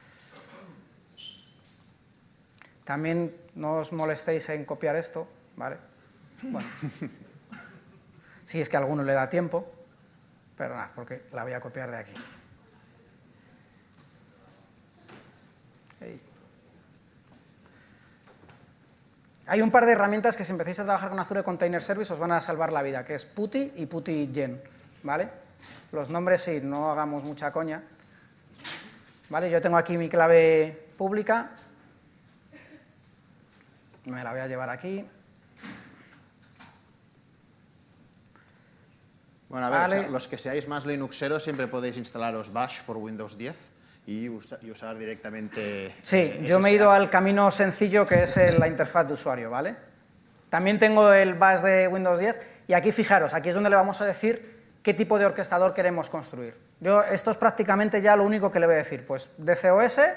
También no os molestéis en copiar esto, ¿vale? Bueno, si es que a alguno le da tiempo, pero nada, porque la voy a copiar de aquí. Hey. Hay un par de herramientas que si empezáis a trabajar con Azure Container Service os van a salvar la vida, que es PuTTY y PuTTY-Gen, ¿vale? Los nombres sí, no hagamos mucha coña. ¿Vale? Yo tengo aquí mi clave pública, me la voy a llevar aquí. Bueno, a ver, Vale. o sea, los que seáis más linuxeros siempre podéis instalaros Bash por Windows diez y, usa, y usar directamente... Sí, eh, yo me he ido S S H. al camino sencillo que es el- la interfaz de usuario, ¿vale? También tengo el Bash de Windows diez y aquí fijaros, aquí es donde le vamos a decir qué tipo de orquestador queremos construir. Yo, esto es prácticamente ya lo único que le voy a decir, pues D C O S,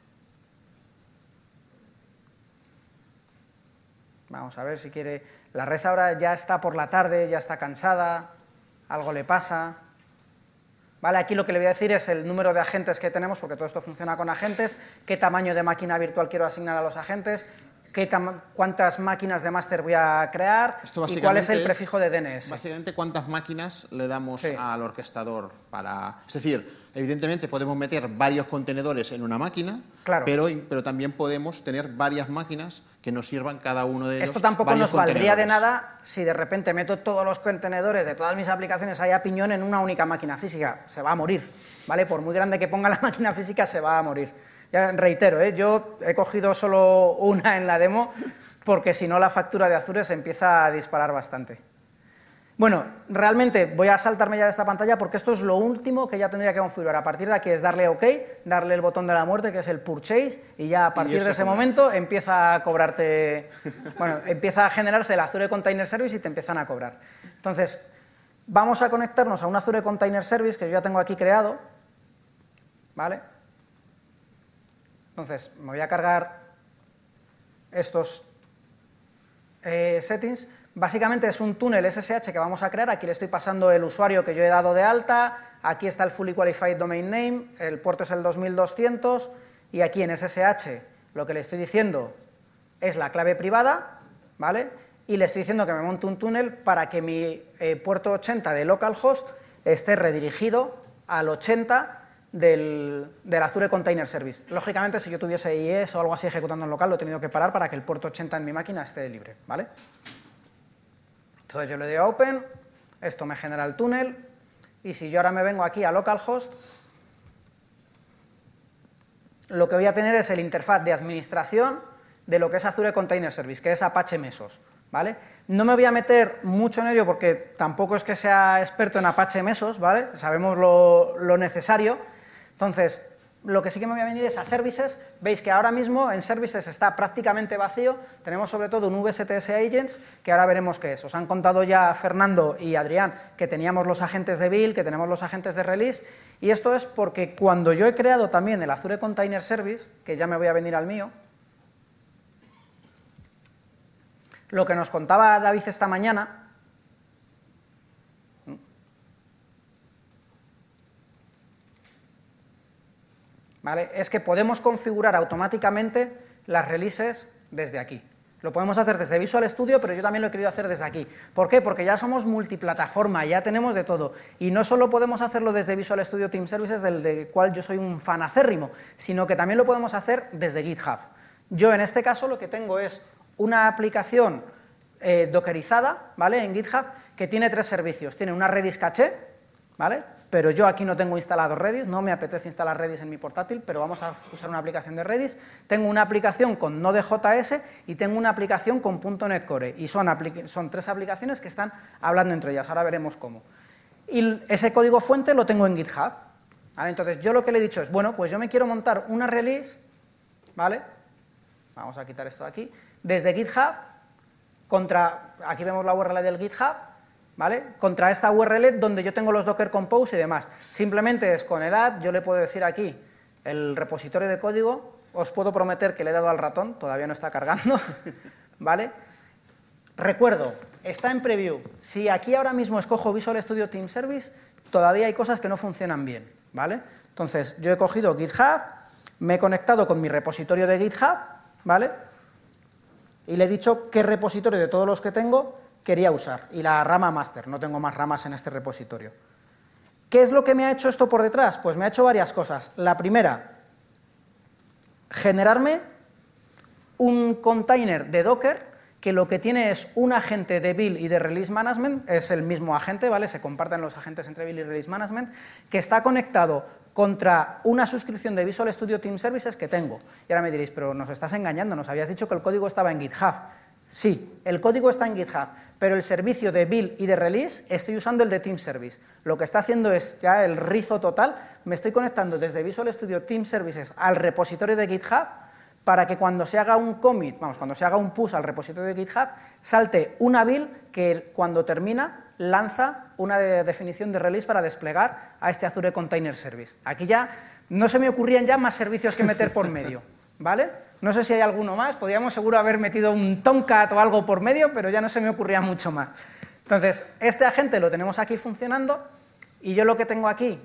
vamos a ver si quiere, la red ahora ya está por la tarde, ya está cansada, algo le pasa. Vale, aquí lo que le voy a decir es el número de agentes que tenemos, porque todo esto funciona con agentes, qué tamaño de máquina virtual quiero asignar a los agentes, qué cuántas máquinas de máster voy a crear Esto y cuál es el básicamente prefijo de D N S. Básicamente, ¿cuántas máquinas le damos Sí. al orquestador para...? Es decir, evidentemente podemos meter varios contenedores en una máquina, Claro. pero, pero también podemos tener varias máquinas que nos sirvan cada uno de ellos. Esto tampoco varios nos valdría de contenedores. nada si de repente meto todos los contenedores de todas mis aplicaciones ahí a piñón en una única máquina física. Se va a morir, ¿vale? Por muy grande que ponga la máquina física, se va a morir. Ya reitero, ¿eh? Yo he cogido solo una en la demo porque si no la factura de Azure se empieza a disparar bastante. Bueno, realmente voy a saltarme ya de esta pantalla porque esto es lo último que ya tendría que configurar. A partir de aquí es darle OK, darle el botón de la muerte, que es el Purchase, y ya a partir eso de ese cobra. momento empieza a cobrarte, bueno, empieza a generarse el Azure Container Service y te empiezan a cobrar. Entonces, vamos a conectarnos a un Azure Container Service que yo ya tengo aquí creado, ¿vale? Entonces, me voy a cargar estos eh, settings. Básicamente es un túnel S S H que vamos a crear, aquí le estoy pasando el usuario que yo he dado de alta, aquí está el Fully Qualified Domain Name, el puerto es el dos mil doscientos y aquí en S S H lo que le estoy diciendo es la clave privada, ¿vale? Y le estoy diciendo que me monte un túnel para que mi eh, puerto ochenta de localhost esté redirigido al ochenta del, del Azure Container Service. Lógicamente, si yo tuviese I E S o algo así ejecutando en local, lo he tenido que parar para que el puerto ochenta en mi máquina esté libre, ¿vale? Entonces yo le doy a Open, esto me genera el túnel, y si yo ahora me vengo aquí a localhost, lo que voy a tener es el interfaz de administración de lo que es Azure Container Service, que es Apache Mesos, ¿vale? No me voy a meter mucho en ello porque tampoco es que sea experto en Apache Mesos, ¿vale? Sabemos lo, lo necesario. Entonces, lo que sí que me voy a venir es a Services. Veis que ahora mismo en Services está prácticamente vacío. Tenemos sobre todo un V S T S Agents, que ahora veremos qué es. Os han contado ya Fernando y Adrián que teníamos los agentes de build, que tenemos los agentes de release, y esto es porque cuando yo he creado también el Azure Container Service, que ya me voy a venir al mío, lo que nos contaba David esta mañana, ¿vale?, es que podemos configurar automáticamente las releases desde aquí. Lo podemos hacer desde Visual Studio, pero yo también lo he querido hacer desde aquí. ¿Por qué? Porque ya somos multiplataforma, ya tenemos de todo. Y no solo podemos hacerlo desde Visual Studio Team Services, del de cual yo soy un fan acérrimo, sino que también lo podemos hacer desde GitHub. Yo en este caso lo que tengo es una aplicación eh, dockerizada, ¿vale?, en GitHub, que tiene tres servicios. Tiene una Redis caché, ¿vale?, pero yo aquí no tengo instalado Redis, no me apetece instalar Redis en mi portátil, pero vamos a usar una aplicación de Redis. Tengo una aplicación con Node.js y tengo una aplicación con .NET Core, y son, son tres aplicaciones que están hablando entre ellas, ahora veremos cómo. Y ese código fuente lo tengo en GitHub, ¿vale? Entonces yo lo que le he dicho es, bueno, pues yo me quiero montar una release, ¿vale?, vamos a quitar esto de aquí, desde GitHub, contra, aquí vemos la U R L del GitHub, ¿vale?, contra esta U R L donde yo tengo los Docker Compose y demás. Simplemente es con el add, yo le puedo decir aquí el repositorio de código, os puedo prometer que le he dado al ratón, todavía no está cargando, ¿vale? Recuerdo, está en preview, si aquí ahora mismo escojo Visual Studio Team Service, todavía hay cosas que no funcionan bien, ¿vale? Entonces, yo he cogido GitHub, me he conectado con mi repositorio de GitHub, ¿vale?, y le he dicho qué repositorio de todos los que tengo quería usar, y la rama master, no tengo más ramas en este repositorio. ¿Qué es lo que me ha hecho esto por detrás? Pues me ha hecho varias cosas. La primera, generarme un container de Docker que lo que tiene es un agente de build y de release management, es el mismo agente, ¿vale? Se comparten los agentes entre build y release management, que está conectado contra una suscripción de Visual Studio Team Services que tengo. Y ahora me diréis, pero nos estás engañando, nos habías dicho que el código estaba en GitHub. Sí, el código está en GitHub, pero el servicio de build y de release estoy usando el de Team Service. Lo que está haciendo es ya el rizo total, me estoy conectando desde Visual Studio Team Services al repositorio de GitHub para que cuando se haga un commit, vamos, cuando se haga un push al repositorio de GitHub, salte una build que cuando termina lanza una de definición de release para desplegar a este Azure Container Service. Aquí ya no se me ocurrían ya más servicios que meter por medio, ¿vale? No sé si hay alguno más, podríamos seguro haber metido un Tomcat o algo por medio, pero ya no se me ocurría mucho más. Entonces, este agente lo tenemos aquí funcionando y yo lo que tengo aquí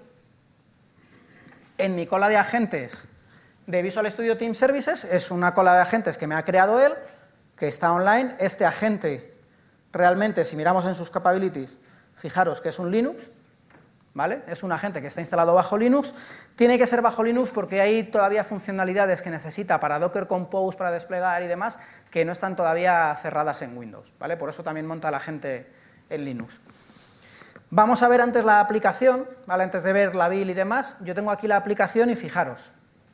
en mi cola de agentes de Visual Studio Team Services es una cola de agentes que me ha creado él, que está online. Este agente realmente, si miramos en sus capabilities, fijaros que es un Linux, ¿vale? Es un agente que está instalado bajo Linux. Tiene que ser bajo Linux porque hay todavía funcionalidades que necesita para Docker Compose, para desplegar y demás, que no están todavía cerradas en Windows, ¿vale? Por eso también monta el agente en Linux. Vamos a ver antes la aplicación, ¿vale? Antes de ver la build y demás. Yo tengo aquí la aplicación y fijaros.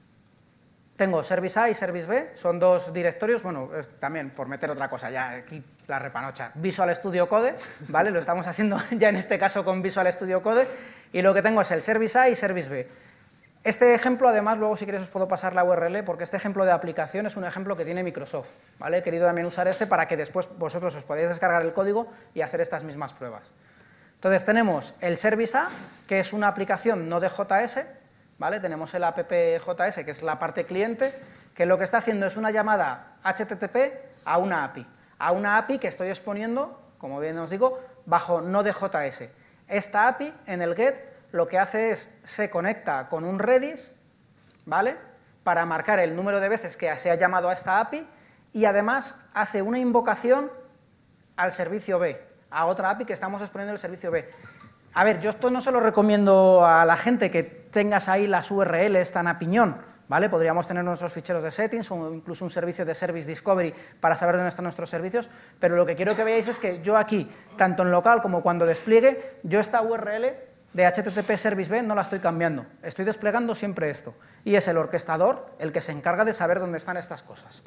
Tengo Service A y Service B, son dos directorios, bueno, también por meter otra cosa, ya aquí la repanocha, Visual Studio Code, ¿vale? Lo estamos haciendo ya en este caso con Visual Studio Code, y lo que tengo es el Service A y Service B. Este ejemplo, además, luego si queréis os puedo pasar la U R L, porque este ejemplo de aplicación es un ejemplo que tiene Microsoft, ¿vale? He querido también usar este para que después vosotros os podáis descargar el código y hacer estas mismas pruebas. Entonces tenemos el Service A, que es una aplicación no de J S, ¿vale? Tenemos el app J S, que es la parte cliente, que lo que está haciendo es una llamada H T T P a una A P I, a una A P I que estoy exponiendo, como bien os digo, bajo Node.js. Esta A P I, en el get, lo que hace es, se conecta con un Redis, ¿vale?, para marcar el número de veces que se ha llamado a esta A P I, y además hace una invocación al servicio B, a otra A P I que estamos exponiendo el servicio B. A ver, yo esto no se lo recomiendo a la gente, que tengas ahí las U R Ls tan a piñón, ¿vale? Podríamos tener nuestros ficheros de settings o incluso un servicio de Service Discovery para saber dónde están nuestros servicios, pero lo que quiero que veáis es que yo aquí, tanto en local como cuando despliegue, yo esta U R L de H T T P Service B no la estoy cambiando, estoy desplegando siempre esto, y es el orquestador el que se encarga de saber dónde están estas cosas,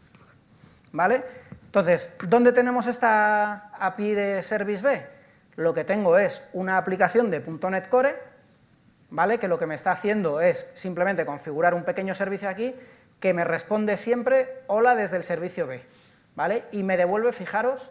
¿vale? Entonces, ¿dónde tenemos esta A P I de Service B? Lo que tengo es una aplicación de punto net Core, ¿vale?, que lo que me está haciendo es simplemente configurar un pequeño servicio aquí que me responde siempre hola desde el servicio B, ¿vale?, y me devuelve, fijaros,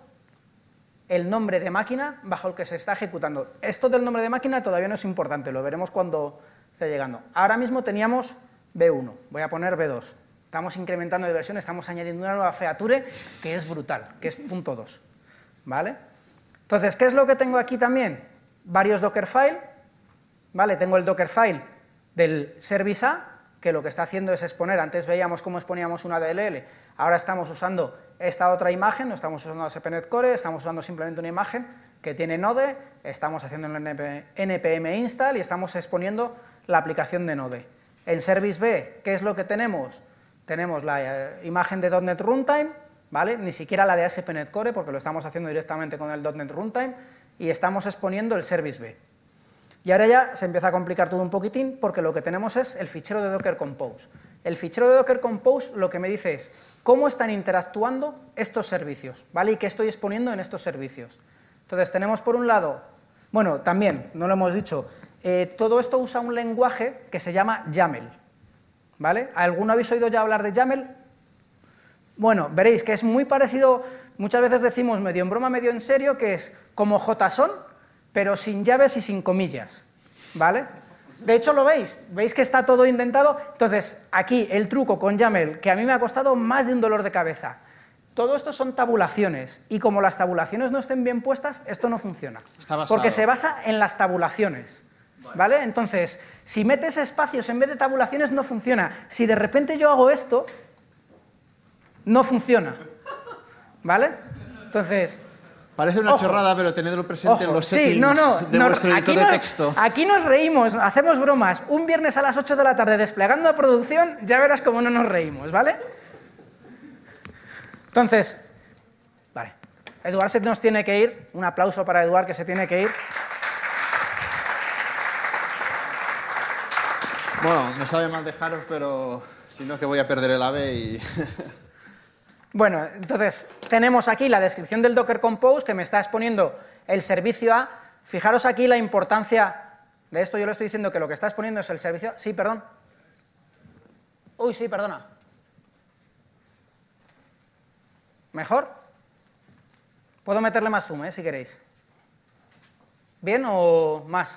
el nombre de máquina bajo el que se está ejecutando. Esto del nombre de máquina todavía no es importante, lo veremos cuando esté llegando. Ahora mismo teníamos B uno, voy a poner B dos. Estamos incrementando de versión, estamos añadiendo una nueva feature que es brutal, que es punto dos, ¿vale? Entonces, ¿qué es lo que tengo aquí también? Varios Dockerfile, ¿vale? Tengo el Dockerfile del Service A, que lo que está haciendo es exponer, antes veíamos cómo exponíamos una D L L, ahora estamos usando esta otra imagen, no estamos usando A S P punto net Core, estamos usando simplemente una imagen que tiene Node, estamos haciendo el N P M install y estamos exponiendo la aplicación de Node. En Service B, ¿qué es lo que tenemos? Tenemos la eh, imagen de .punto net Runtime, ¿vale? Ni siquiera la de A S P punto net Core, porque lo estamos haciendo directamente con el .punto net Runtime, y estamos exponiendo el Service B. Y ahora ya se empieza a complicar todo un poquitín, porque lo que tenemos es el fichero de Docker Compose. El fichero de Docker Compose lo que me dice es cómo están interactuando estos servicios, ¿vale?, y qué estoy exponiendo en estos servicios. Entonces tenemos por un lado, bueno, también, no lo hemos dicho, eh, todo esto usa un lenguaje que se llama YAML, ¿vale? ¿Alguno habéis oído ya hablar de YAML? Bueno, veréis que es muy parecido, muchas veces decimos medio en broma, medio en serio, que es como JSON, pero sin llaves y sin comillas, ¿vale? De hecho, lo veis, veis que está todo indentado. Entonces, aquí el truco con YAML, que a mí me ha costado más de un dolor de cabeza. Todo esto son tabulaciones, y como las tabulaciones no estén bien puestas, esto no funciona. Está basado. Porque se basa en las tabulaciones, ¿vale? Entonces, si metes espacios en vez de tabulaciones, no funciona. Si de repente yo hago esto, no funciona, ¿vale? Entonces... Parece una ojo, chorrada, pero tenedlo presente ojo, en los sí, settings no, no, de no, vuestro editor aquí de nos, texto. Aquí nos reímos, hacemos bromas. Un viernes a las ocho de la tarde desplegando a producción, ya verás cómo no nos reímos, ¿vale? Entonces, Eduard se nos tiene que ir. Un aplauso para Eduard, que se tiene que ir. Bueno, me sabe mal dejaros, pero si no es que voy a perder el AVE y... Bueno, entonces, tenemos aquí la descripción del Docker Compose, que me está exponiendo el servicio A. Fijaros aquí la importancia de esto. Yo le estoy diciendo que lo que está exponiendo es el servicio A. Sí, perdón. Uy, sí, perdona. ¿Mejor? Puedo meterle más zoom, ¿eh? Si queréis. ¿Bien o más?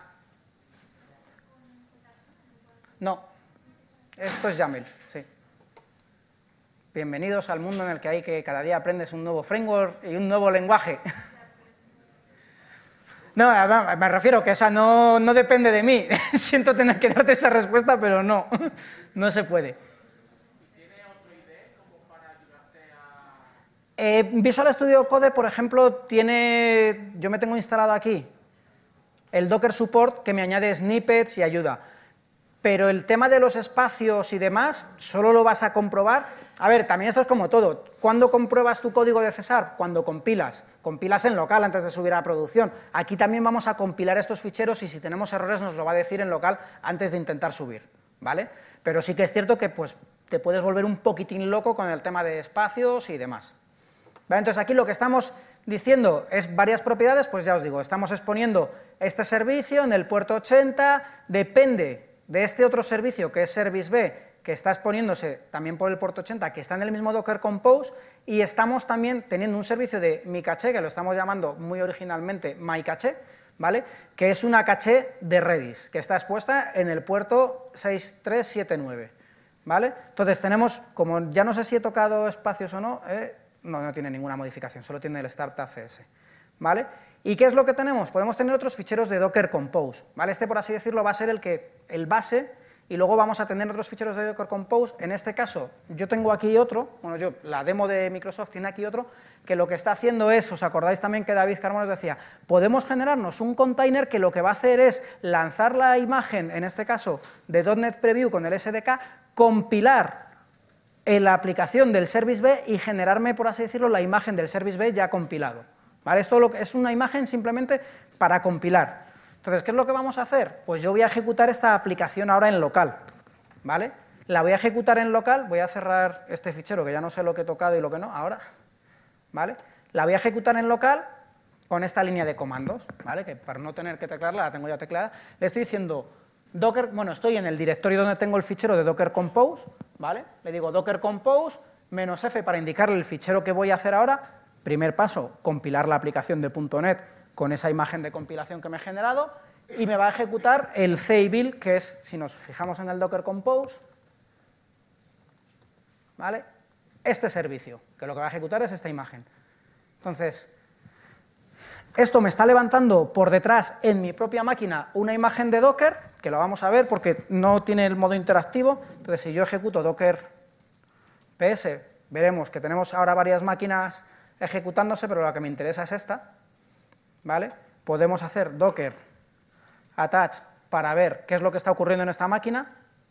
No. Esto es YAML, sí. Bienvenidos al mundo en el que hay que cada día aprendes un nuevo framework y un nuevo lenguaje. No, me refiero que esa no, no depende de mí. Siento tener que darte esa respuesta, pero no, no se puede. ¿Tiene otro I D E como para ayudarte a...? Eh, Visual Studio Code, por ejemplo, tiene... Yo me tengo instalado aquí el Docker Support, que me añade snippets y ayuda. Pero el tema de los espacios y demás, solo lo vas a comprobar. A ver, también esto es como todo. ¿Cuándo compruebas tu código de César? Cuando compilas. Compilas en local antes de subir a producción. Aquí también vamos a compilar estos ficheros y si tenemos errores nos lo va a decir en local antes de intentar subir, ¿vale? Pero sí que es cierto que pues, te puedes volver un poquitín loco con el tema de espacios y demás. ¿Vale? Entonces aquí lo que estamos diciendo es varias propiedades, pues ya os digo, estamos exponiendo este servicio en el puerto ochenta, depende de este otro servicio que es Service B, que está exponiéndose también por el puerto ochenta, que está en el mismo Docker Compose, y estamos también teniendo un servicio de mi caché, que lo estamos llamando muy originalmente MyCaché, ¿vale? Que es una caché de Redis, que está expuesta en el puerto seis tres siete nueve, ¿vale? Entonces tenemos, como ya no sé si he tocado espacios o no, eh, no, no tiene ninguna modificación, solo tiene el Startup C S, ¿vale? ¿Y qué es lo que tenemos? Podemos tener otros ficheros de Docker Compose, ¿vale? Este, por así decirlo, va a ser el, que, el base, y luego vamos a tener otros ficheros de Docker Compose. En este caso, yo tengo aquí otro, bueno, yo, la demo de Microsoft tiene aquí otro, que lo que está haciendo es, os acordáis también que David Carmona nos decía, podemos generarnos un container que lo que va a hacer es lanzar la imagen, en este caso, de .punto net Preview con el S D K, compilar en la aplicación del Service B y generarme, por así decirlo, la imagen del Service B ya compilado. ¿Vale? Esto lo que es una imagen simplemente para compilar. Entonces, ¿qué es lo que vamos a hacer? Pues yo voy a ejecutar esta aplicación ahora en local, ¿vale? La voy a ejecutar en local, voy a cerrar este fichero, que ya no sé lo que he tocado y lo que no, ahora, ¿vale? La voy a ejecutar en local con esta línea de comandos, ¿vale? Que para no tener que teclearla, la tengo ya tecleada. Le estoy diciendo Docker, bueno, estoy en el directorio donde tengo el fichero de Docker Compose, ¿vale? Le digo Docker Compose, menos F para indicarle el fichero que voy a hacer ahora. Primer paso, compilar la aplicación de punto net con esa imagen de compilación que me he generado y me va a ejecutar el C I build, que es, si nos fijamos en el Docker Compose, ¿vale? Este servicio, que lo que va a ejecutar es esta imagen. Entonces, esto me está levantando por detrás en mi propia máquina una imagen de Docker, que lo vamos a ver porque no tiene el modo interactivo. Entonces, si yo ejecuto Docker P S, veremos que tenemos ahora varias máquinas ejecutándose, pero la que me interesa es esta, ¿vale? Podemos hacer docker attach para ver qué es lo que está ocurriendo en esta máquina.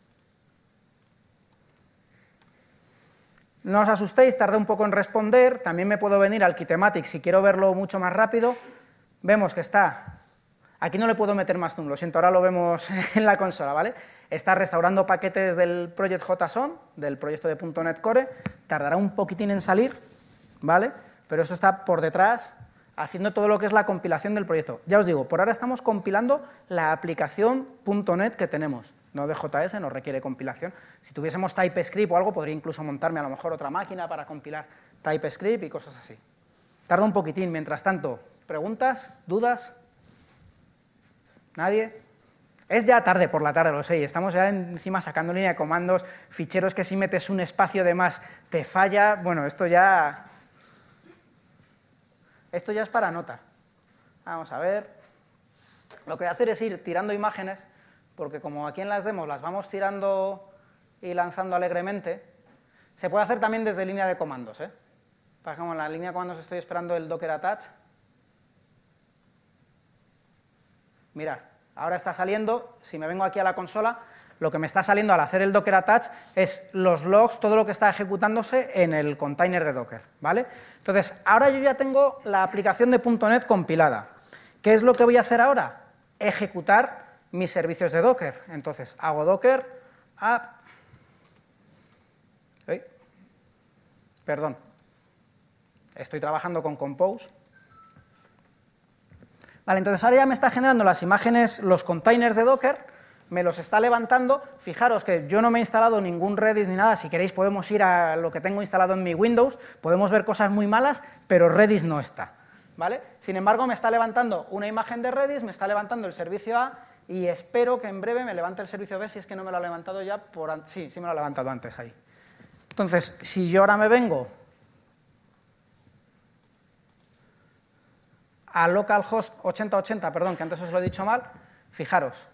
No os asustéis, tardé un poco en responder, también me puedo venir al Kitematic si quiero verlo mucho más rápido. Vemos que está, aquí no le puedo meter más zoom, lo siento, ahora lo vemos en la consola, ¿vale? Está restaurando paquetes del Project JSON, del proyecto de punto net Core, tardará un poquitín en salir, ¿vale? Pero esto está por detrás haciendo todo lo que es la compilación del proyecto. Ya os digo, por ahora estamos compilando la aplicación punto net que tenemos. No de J S, no requiere compilación. Si tuviésemos TypeScript o algo, podría incluso montarme a lo mejor otra máquina para compilar TypeScript y cosas así. Tarda un poquitín. Mientras tanto, ¿preguntas? ¿Dudas? ¿Nadie? Es ya tarde por la tarde, lo sé, y estamos ya encima sacando línea de comandos, ficheros que si metes un espacio de más te falla. Bueno, esto ya... Esto ya es para nota. Vamos a ver. Lo que voy a hacer es ir tirando imágenes, porque como aquí en las demos las vamos tirando y lanzando alegremente, se puede hacer también desde línea de comandos, ¿eh? Por ejemplo, en la línea de comandos estoy esperando el docker attach. Mirad, ahora está saliendo. Si me vengo aquí a la consola, lo que me está saliendo al hacer el Docker attach es los logs, todo lo que está ejecutándose en el container de Docker, ¿vale? Entonces, ahora yo ya tengo la aplicación de punto net compilada. ¿Qué es lo que voy a hacer ahora? Ejecutar mis servicios de Docker. Entonces, hago Docker app. ¿Eh? Perdón. Estoy trabajando con Compose. Vale, entonces ahora ya me está generando las imágenes, los containers de Docker, me los está levantando. Fijaros que yo no me he instalado ningún Redis ni nada. Si queréis podemos ir a lo que tengo instalado en mi Windows, podemos ver cosas muy malas, pero Redis no está, ¿vale? Sin embargo, me está levantando una imagen de Redis, me está levantando el servicio A y espero que en breve me levante el servicio B, si es que no me lo ha levantado ya por... an- Sí, sí me lo ha levantado antes ahí. Entonces, si yo ahora me vengo a localhost ochenta ochenta, perdón, que antes os lo he dicho mal, fijaros.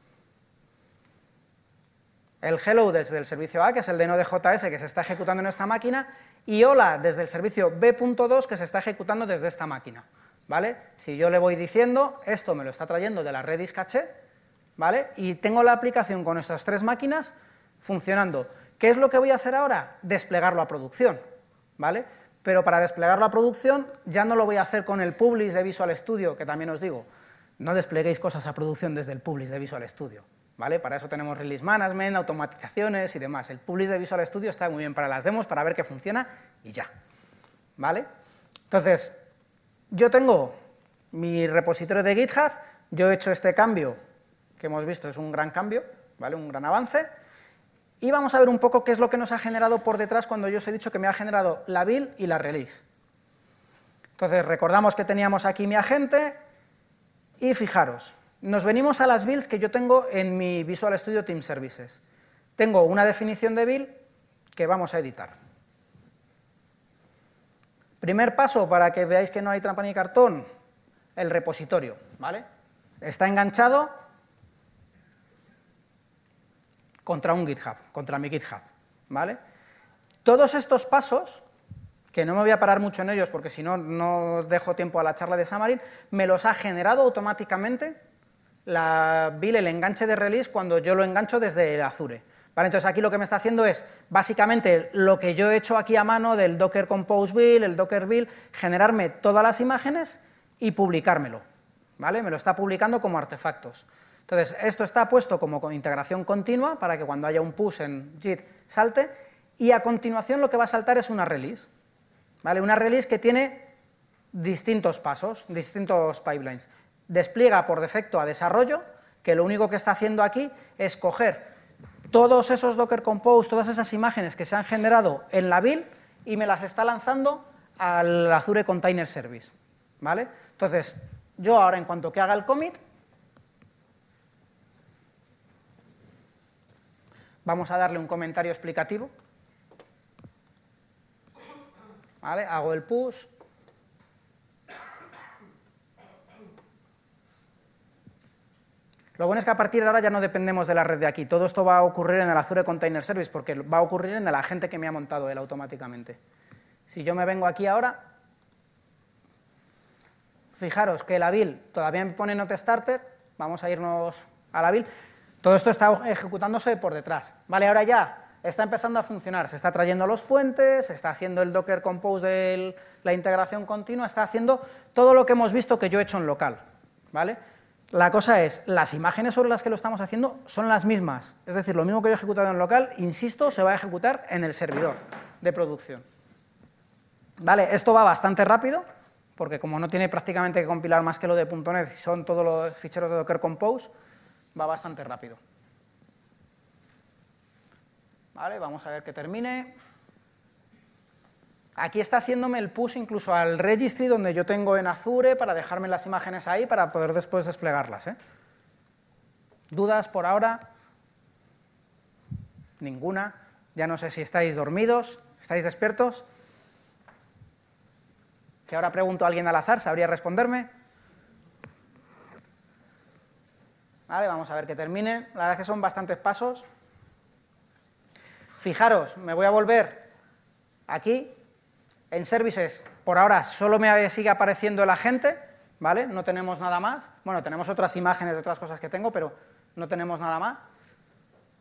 El hello desde el servicio A, que es el de Node.js, que se está ejecutando en esta máquina, y hola desde el servicio B punto dos, que se está ejecutando desde esta máquina, ¿vale? Si yo le voy diciendo, esto me lo está trayendo de la Redis caché, ¿vale? Y tengo la aplicación con estas tres máquinas funcionando. ¿Qué es lo que voy a hacer ahora? Desplegarlo a producción, ¿vale? Pero para desplegarlo a producción ya no lo voy a hacer con el publish de Visual Studio, que también os digo, no despleguéis cosas a producción desde el publish de Visual Studio, ¿vale? Para eso tenemos release management, automatizaciones y demás. El publish de Visual Studio está muy bien para las demos, para ver que funciona y ya, ¿vale? Entonces, yo tengo mi repositorio de GitHub, yo he hecho este cambio, que hemos visto, es un gran cambio, ¿vale? Un gran avance. Y vamos a ver un poco qué es lo que nos ha generado por detrás cuando yo os he dicho que me ha generado la build y la release. Entonces, recordamos que teníamos aquí mi agente y fijaros, nos venimos a las builds que yo tengo en mi Visual Studio Team Services. Tengo una definición de build que vamos a editar. Primer paso para que veáis que no hay trampa ni cartón, el repositorio, ¿vale? Está enganchado contra un GitHub, contra mi GitHub, ¿vale? Todos estos pasos, que no me voy a parar mucho en ellos porque si no, no dejo tiempo a la charla de Xamarin, me los ha generado automáticamente la build, el enganche de release, cuando yo lo engancho desde el Azure, ¿vale? Entonces aquí lo que me está haciendo es, básicamente, lo que yo he hecho aquí a mano del Docker Compose build, el Docker build, generarme todas las imágenes y publicármelo, ¿vale? Me lo está publicando como artefactos. Entonces, esto está puesto como con integración continua para que cuando haya un push en Git salte, y a continuación lo que va a saltar es una release, ¿vale? Una release que tiene distintos pasos, distintos pipelines. Despliega por defecto a desarrollo, que lo único que está haciendo aquí es coger todos esos Docker Compose, todas esas imágenes que se han generado en la build y me las está lanzando al Azure Container Service, ¿vale? Entonces, yo ahora en cuanto que haga el commit, vamos a darle un comentario explicativo, ¿vale? Hago el push. Lo bueno es que a partir de ahora ya no dependemos de la red de aquí. Todo esto va a ocurrir en el Azure Container Service porque va a ocurrir en el agente que me ha montado él automáticamente. Si yo me vengo aquí ahora, fijaros que la build todavía me pone not started, vamos a irnos a la build. Todo esto está ejecutándose por detrás, ¿vale? Ahora ya está empezando a funcionar, se está trayendo los fuentes, se está haciendo el Docker Compose de la integración continua, está haciendo todo lo que hemos visto que yo he hecho en local, ¿vale? La cosa es, las imágenes sobre las que lo estamos haciendo son las mismas, es decir, lo mismo que yo he ejecutado en local, insisto, se va a ejecutar en el servidor de producción, ¿vale? Esto va bastante rápido, porque como no tiene prácticamente que compilar más que lo de punto net, son todos los ficheros de Docker Compose, va bastante rápido. Vale, vamos a ver que termine. Aquí está haciéndome el push incluso al registry donde yo tengo en Azure para dejarme las imágenes ahí para poder después desplegarlas, ¿eh? ¿Dudas por ahora? Ninguna. Ya no sé si estáis dormidos, estáis despiertos. Si ahora pregunto a alguien al azar, ¿sabría responderme? Vale, vamos a ver que termine. La verdad es que son bastantes pasos. Fijaros, me voy a volver aquí. En Services, por ahora, solo me sigue apareciendo el agente, ¿vale? No tenemos nada más. Bueno, tenemos otras imágenes de otras cosas que tengo, pero no tenemos nada más.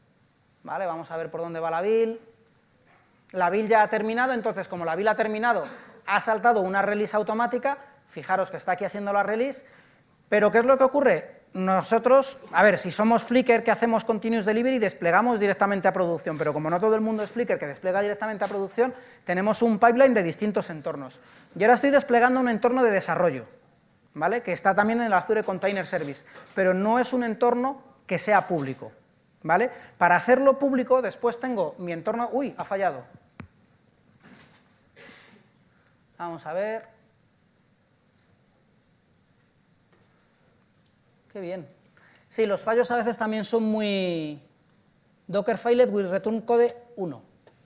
¿vale? Vamos a ver por dónde va la build. La build ya ha terminado, entonces como la build ha terminado, ha saltado una release automática, fijaros que está aquí haciendo la release, pero ¿qué es lo que ocurre? Nosotros, a ver, si somos Flickr que hacemos continuous delivery, desplegamos directamente a producción, pero como no todo el mundo es Flickr que despliega directamente a producción, tenemos un pipeline de distintos entornos. Yo ahora estoy desplegando un entorno de desarrollo, ¿vale? Que está también en el Azure Container Service, pero no es un entorno que sea público, ¿vale? Para hacerlo público, después tengo mi entorno... ¡Uy! Ha fallado. Vamos a ver... Qué bien. Sí, los fallos a veces también son muy... Docker failed with return code uno.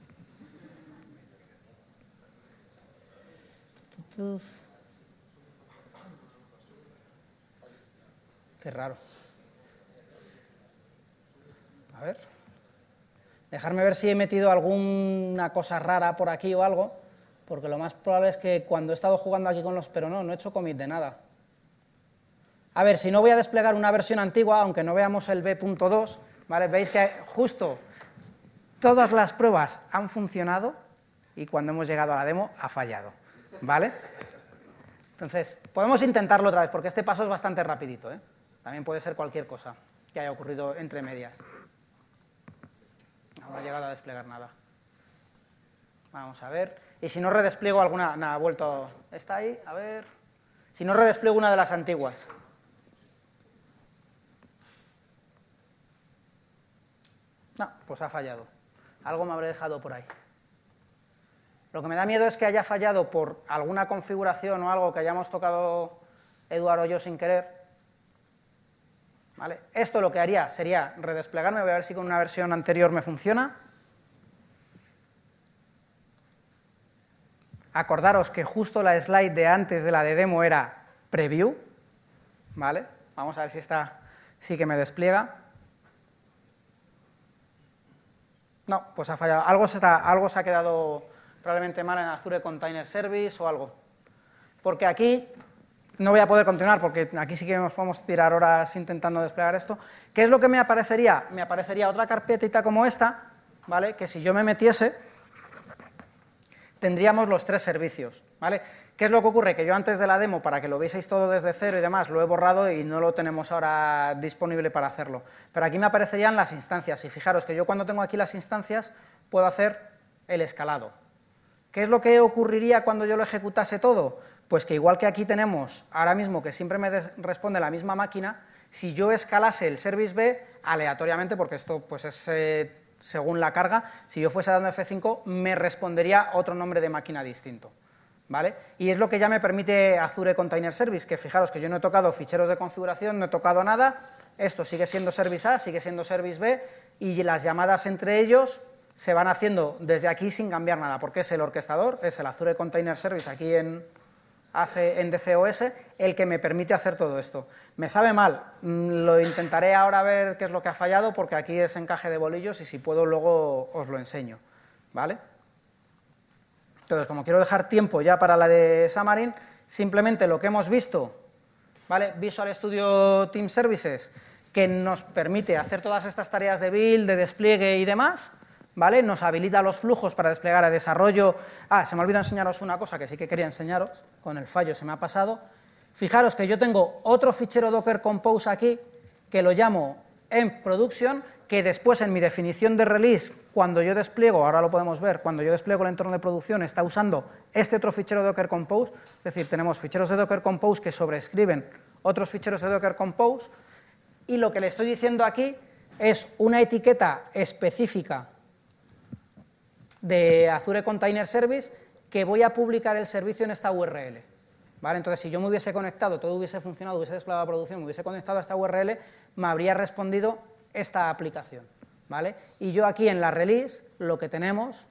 Qué raro. A ver. Dejarme ver si he metido alguna cosa rara por aquí o algo, porque lo más probable es que cuando he estado jugando aquí con los... Pero no, no he hecho commit de nada. A ver, si no voy a desplegar una versión antigua, aunque no veamos el B punto dos, ¿vale? Veis que justo todas las pruebas han funcionado y cuando hemos llegado a la demo ha fallado, ¿vale? Entonces, podemos intentarlo otra vez, porque este paso es bastante rapidito, ¿eh? También puede ser cualquier cosa que haya ocurrido entre medias. No ha llegado a desplegar nada. Vamos a ver. Y si no redespliego alguna... Nada, ha vuelto... Está ahí, a ver... Si no redespliego una de las antiguas... No, pues ha fallado. Algo me habré dejado por ahí. Lo que me da miedo es que haya fallado por alguna configuración o algo que hayamos tocado Eduardo o yo sin querer. ¿Vale? Esto lo que haría sería redesplegarme, voy a ver si con una versión anterior me funciona. Acordaros que justo la slide de antes de la de demo era preview. ¿Vale? Vamos a ver si esta sí que me despliega. No, pues ha fallado. Algo se, está, algo se ha quedado probablemente mal en Azure Container Service o algo. Porque aquí, no voy a poder continuar porque aquí sí que nos podemos tirar horas intentando desplegar esto. ¿Qué es lo que me aparecería? Me aparecería otra carpetita como esta, ¿vale? Que si yo me metiese, tendríamos los tres servicios, ¿vale? ¿Qué es lo que ocurre? Que yo antes de la demo, para que lo vieseis todo desde cero y demás, lo he borrado y no lo tenemos ahora disponible para hacerlo. Pero aquí me aparecerían las instancias, y fijaros que yo cuando tengo aquí las instancias puedo hacer el escalado. ¿Qué es lo que ocurriría cuando yo lo ejecutase todo? Pues que igual que aquí tenemos, ahora mismo que siempre me responde la misma máquina, si yo escalase el service B aleatoriamente, porque esto pues es eh, según la carga, si yo fuese dando F cinco me respondería otro nombre de máquina distinto. ¿Vale? Y es lo que ya me permite Azure Container Service, que fijaros que yo no he tocado ficheros de configuración, no he tocado nada, esto sigue siendo Service A, sigue siendo Service B, y las llamadas entre ellos se van haciendo desde aquí sin cambiar nada, porque es el orquestador, es el Azure Container Service aquí en, en D C O S, el que me permite hacer todo esto. Me sabe mal, lo intentaré ahora ver qué es lo que ha fallado, porque aquí es encaje de bolillos y si puedo luego os lo enseño, ¿vale? Entonces, como quiero dejar tiempo ya para la de Xamarin, simplemente lo que hemos visto, ¿vale? Visual Studio Team Services, que nos permite hacer todas estas tareas de build, de despliegue y demás, ¿vale? Nos habilita los flujos para desplegar a desarrollo. Ah, se me olvidó enseñaros una cosa que sí que quería enseñaros, con el fallo se me ha pasado. Fijaros que yo tengo otro fichero Docker Compose aquí, que lo llamo en production, que después en mi definición de release, cuando yo despliego, ahora lo podemos ver, cuando yo despliego el entorno de producción, está usando este otro fichero Docker Compose, es decir, tenemos ficheros de Docker Compose que sobreescriben otros ficheros de Docker Compose, y lo que le estoy diciendo aquí es una etiqueta específica de Azure Container Service que voy a publicar el servicio en esta U R L. ¿Vale? Entonces, si yo me hubiese conectado, todo hubiese funcionado, hubiese desplegado a producción, me hubiese conectado a esta U R L, me habría respondido esta aplicación, ¿vale? Y yo aquí en la release lo que tenemos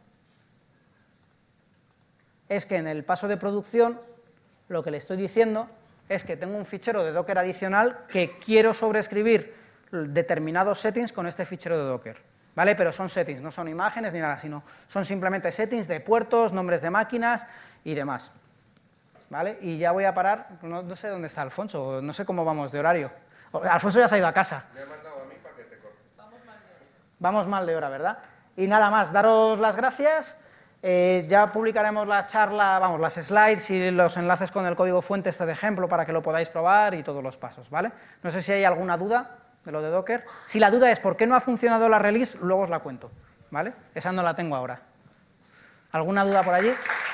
es que en el paso de producción lo que le estoy diciendo es que tengo un fichero de Docker adicional que quiero sobreescribir determinados settings con este fichero de Docker, ¿vale? Pero son settings, no son imágenes ni nada, sino son simplemente settings de puertos, nombres de máquinas y demás, ¿vale? Y ya voy a parar, no, no sé dónde está Alfonso, no sé cómo vamos de horario. Alfonso ya se ha ido a casa. Vamos mal de hora, ¿verdad? Y nada más, daros las gracias. Eh, ya publicaremos la charla, vamos, las slides y los enlaces con el código fuente este de ejemplo para que lo podáis probar y todos los pasos, ¿vale? No sé si hay alguna duda de lo de Docker. Si la duda es por qué no ha funcionado la release, luego os la cuento, ¿vale? Esa no la tengo ahora. ¿Alguna duda por allí?